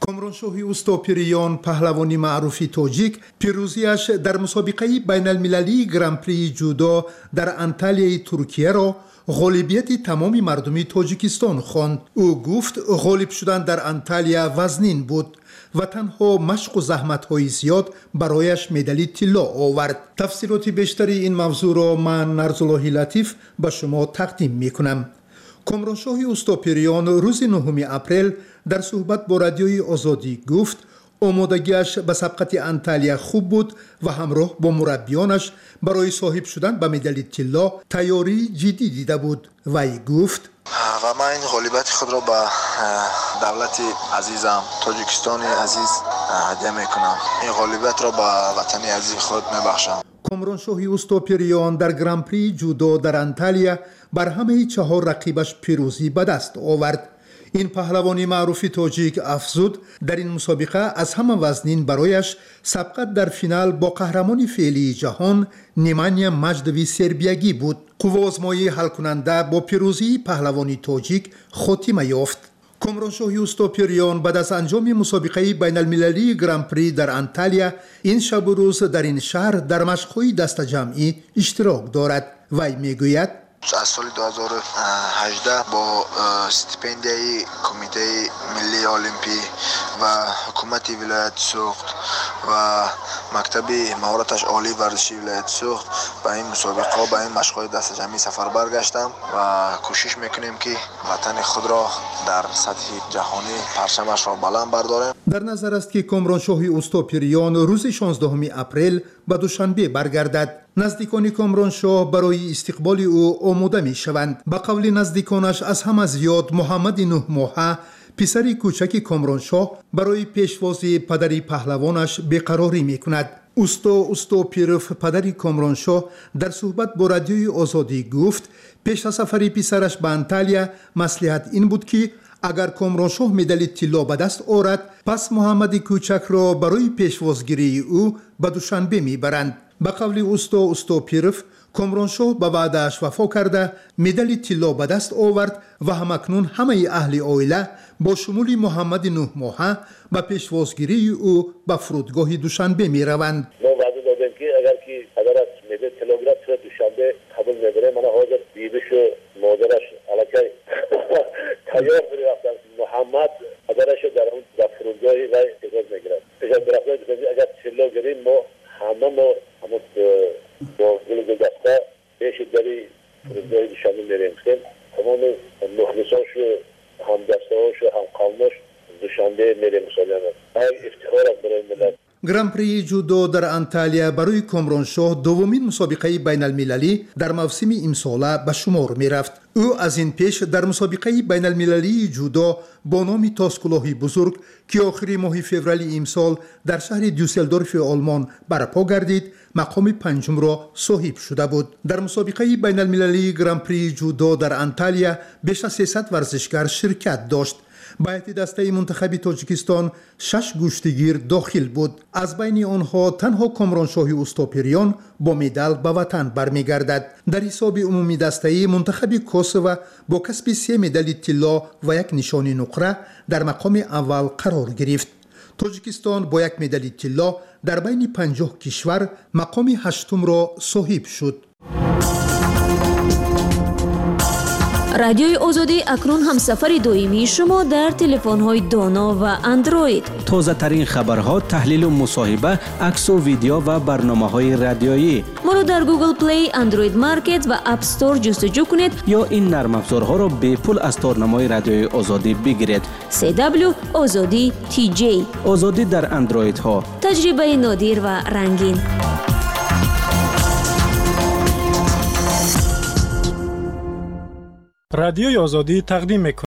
کامرانشاهی اوستاپریان پهلوانی معروف توجیک پیروزیش در مسابقه بین المللی گران پری جودو در انتالیای ترکیه را غالبیت تمام مردمی تاجیکستان خواند. او گفت غالب شدن در انتالیا وزنین بود و تنها مشق و زحمت‌های زیاد برایش مدال طلا آورد. تفسیرات بیشتری این موضوع را من نرزالله لطیف به شما تقدیم می‌کنم. کامرانشاهی اوستاپریان روز 9 اپریل در صحبت با رادیوی آزادی گفت آمادگیش به سبقت انتالیا خوب بود و همراه با مربیانش برای صاحب شدن به مدال طلا تیاری جدی دیده بود. وی گفت و من این غالبیت خود را به دولت عزیزم تاجیکستان عزیز هدیه میکنم. این غالبیت را به وطن عزیز خود میبخشم. کامرانشاهی اوستاپریان در گران پری جودو در انتالیا بر همه 4 رقیبش پیروزی به دست آورد. این پهلوانی معروف تاجیک افزود در این مسابقه از همه وزنین برایش سبقت در فینال با قهرمان فعلی جهان نیمانیا مجدوی سربیگی بود. قوه آزمایی حل کننده با پیروزی پهلوانی تاجیک خاتمه یافت. کامرانشاهی اوستاپریان بعد از انجام مسابقه بین المللی گران پری در انتالیا این شب و روز در این شهر در مشق‌های دست جمعی اشتراک دارد. وی میگوید از سال 2018 با استیپندیای کمیته ملی المپی و حکومت ولایت سوخت و مکتب مهارتش عالی ورزشی ولایت سوخت به این مسابقه به این مشق‌های دست جمعی سفر برگشتم و کوشش میکنیم که وطن خود را در سطح جهانی پرچمش را بلند برداریم. در نظر است که کامرانشاهی اوستاپریان روز 16 اپریل به دوشنبه برگردد. نزدیکان کامرانشاه برای استقبال او آماده می شوند. به قول نزدیکانش از همه زیاد محمد 9 ماهه پسر کوچک کامرانشاه برای پیشوازی پدری پهلوانش بیقراری می کند. اوستاپیروف پدری کامرانشاه در صحبت با رادیوی آزادی گفت پیش از سفر پسرش به انتالیا مصلحت این بود که اگر کامرانشاه مدال طلا به دست آورد پس محمد کوچک را برای پیشوازگیری او به دوشنبه میبرند. به قول اوستاپیروف کامرانشاه به وعده‌اش وفا کرده مدال طلا به دست آورد و همکنون همه اهل عائله با شمول محمد 9 ماهه به پیشوازگیری او به فرودگاه دوشنبه میروند. ما وعده دادیم که اگر که پدرش مدال طلا گرفت دوشنبه قبول می‌بره. من حاضر بیبیش و مادرش الکی تیار برفتن. محمد پدرش در اون فرودگاه و اجازه میگیرد. اجازه برفتن اگر طلا گریم ما همون با گلدسته پیش داری فرودگاه دوشنبه میریم که تمام مخلصانش و همدستهاش و همقوماش دوشنبه میریم مسلمانان. افتخار است برای ملت. گران پری جودو در انتالیا برای کامرانشاه دومین مسابقه بین المللی در موسم امساله به شمار می رفت. او از این پیش در مسابقه بین المللی جودو با نام تاسکلاهی بزرگ که آخری ماه فوریه امسال در شهر دوسلدورف آلمان برپا گردید مقام 5 را صاحب شده بود. در مسابقه بین المللی گران پری جودو در انتالیا بیش از 300 ورزشکار شرکت داشت. به هیئت دسته منتخب تاجیکستان 6 گشتگیر داخل بود. از بین آنها تنها کامرانشاهی اوستاپریان با مدال به وطن برمیگردد. در حساب عمومی دسته منتخب کوسوو با کسب 3 مدال طلا و 1 نشان نقره در مقام اول قرار گرفت. تاجیکستان با 1 مدال طلا در بین 50 کشور مقام 8 را صاحب شد. رادیوی آزادی اکنون همسفر دائمی شما در تلفن‌های دانا و اندروید. تازه ترین خبرها، تحلیل و مصاحبه، عکس و ویدیو و برنامه‌های رادیویی. ما را در گوگل پلی، اندروید مارکت و اپ استور جستجو کنید یا این نرم افزارها را به پول از تارنمای رادیوی آزادی بگیرید. CW آزادی TJ آزادی در اندروید ها. تجربه نادر و رنگین. رادیوی آزادی تقدیم می‌کند.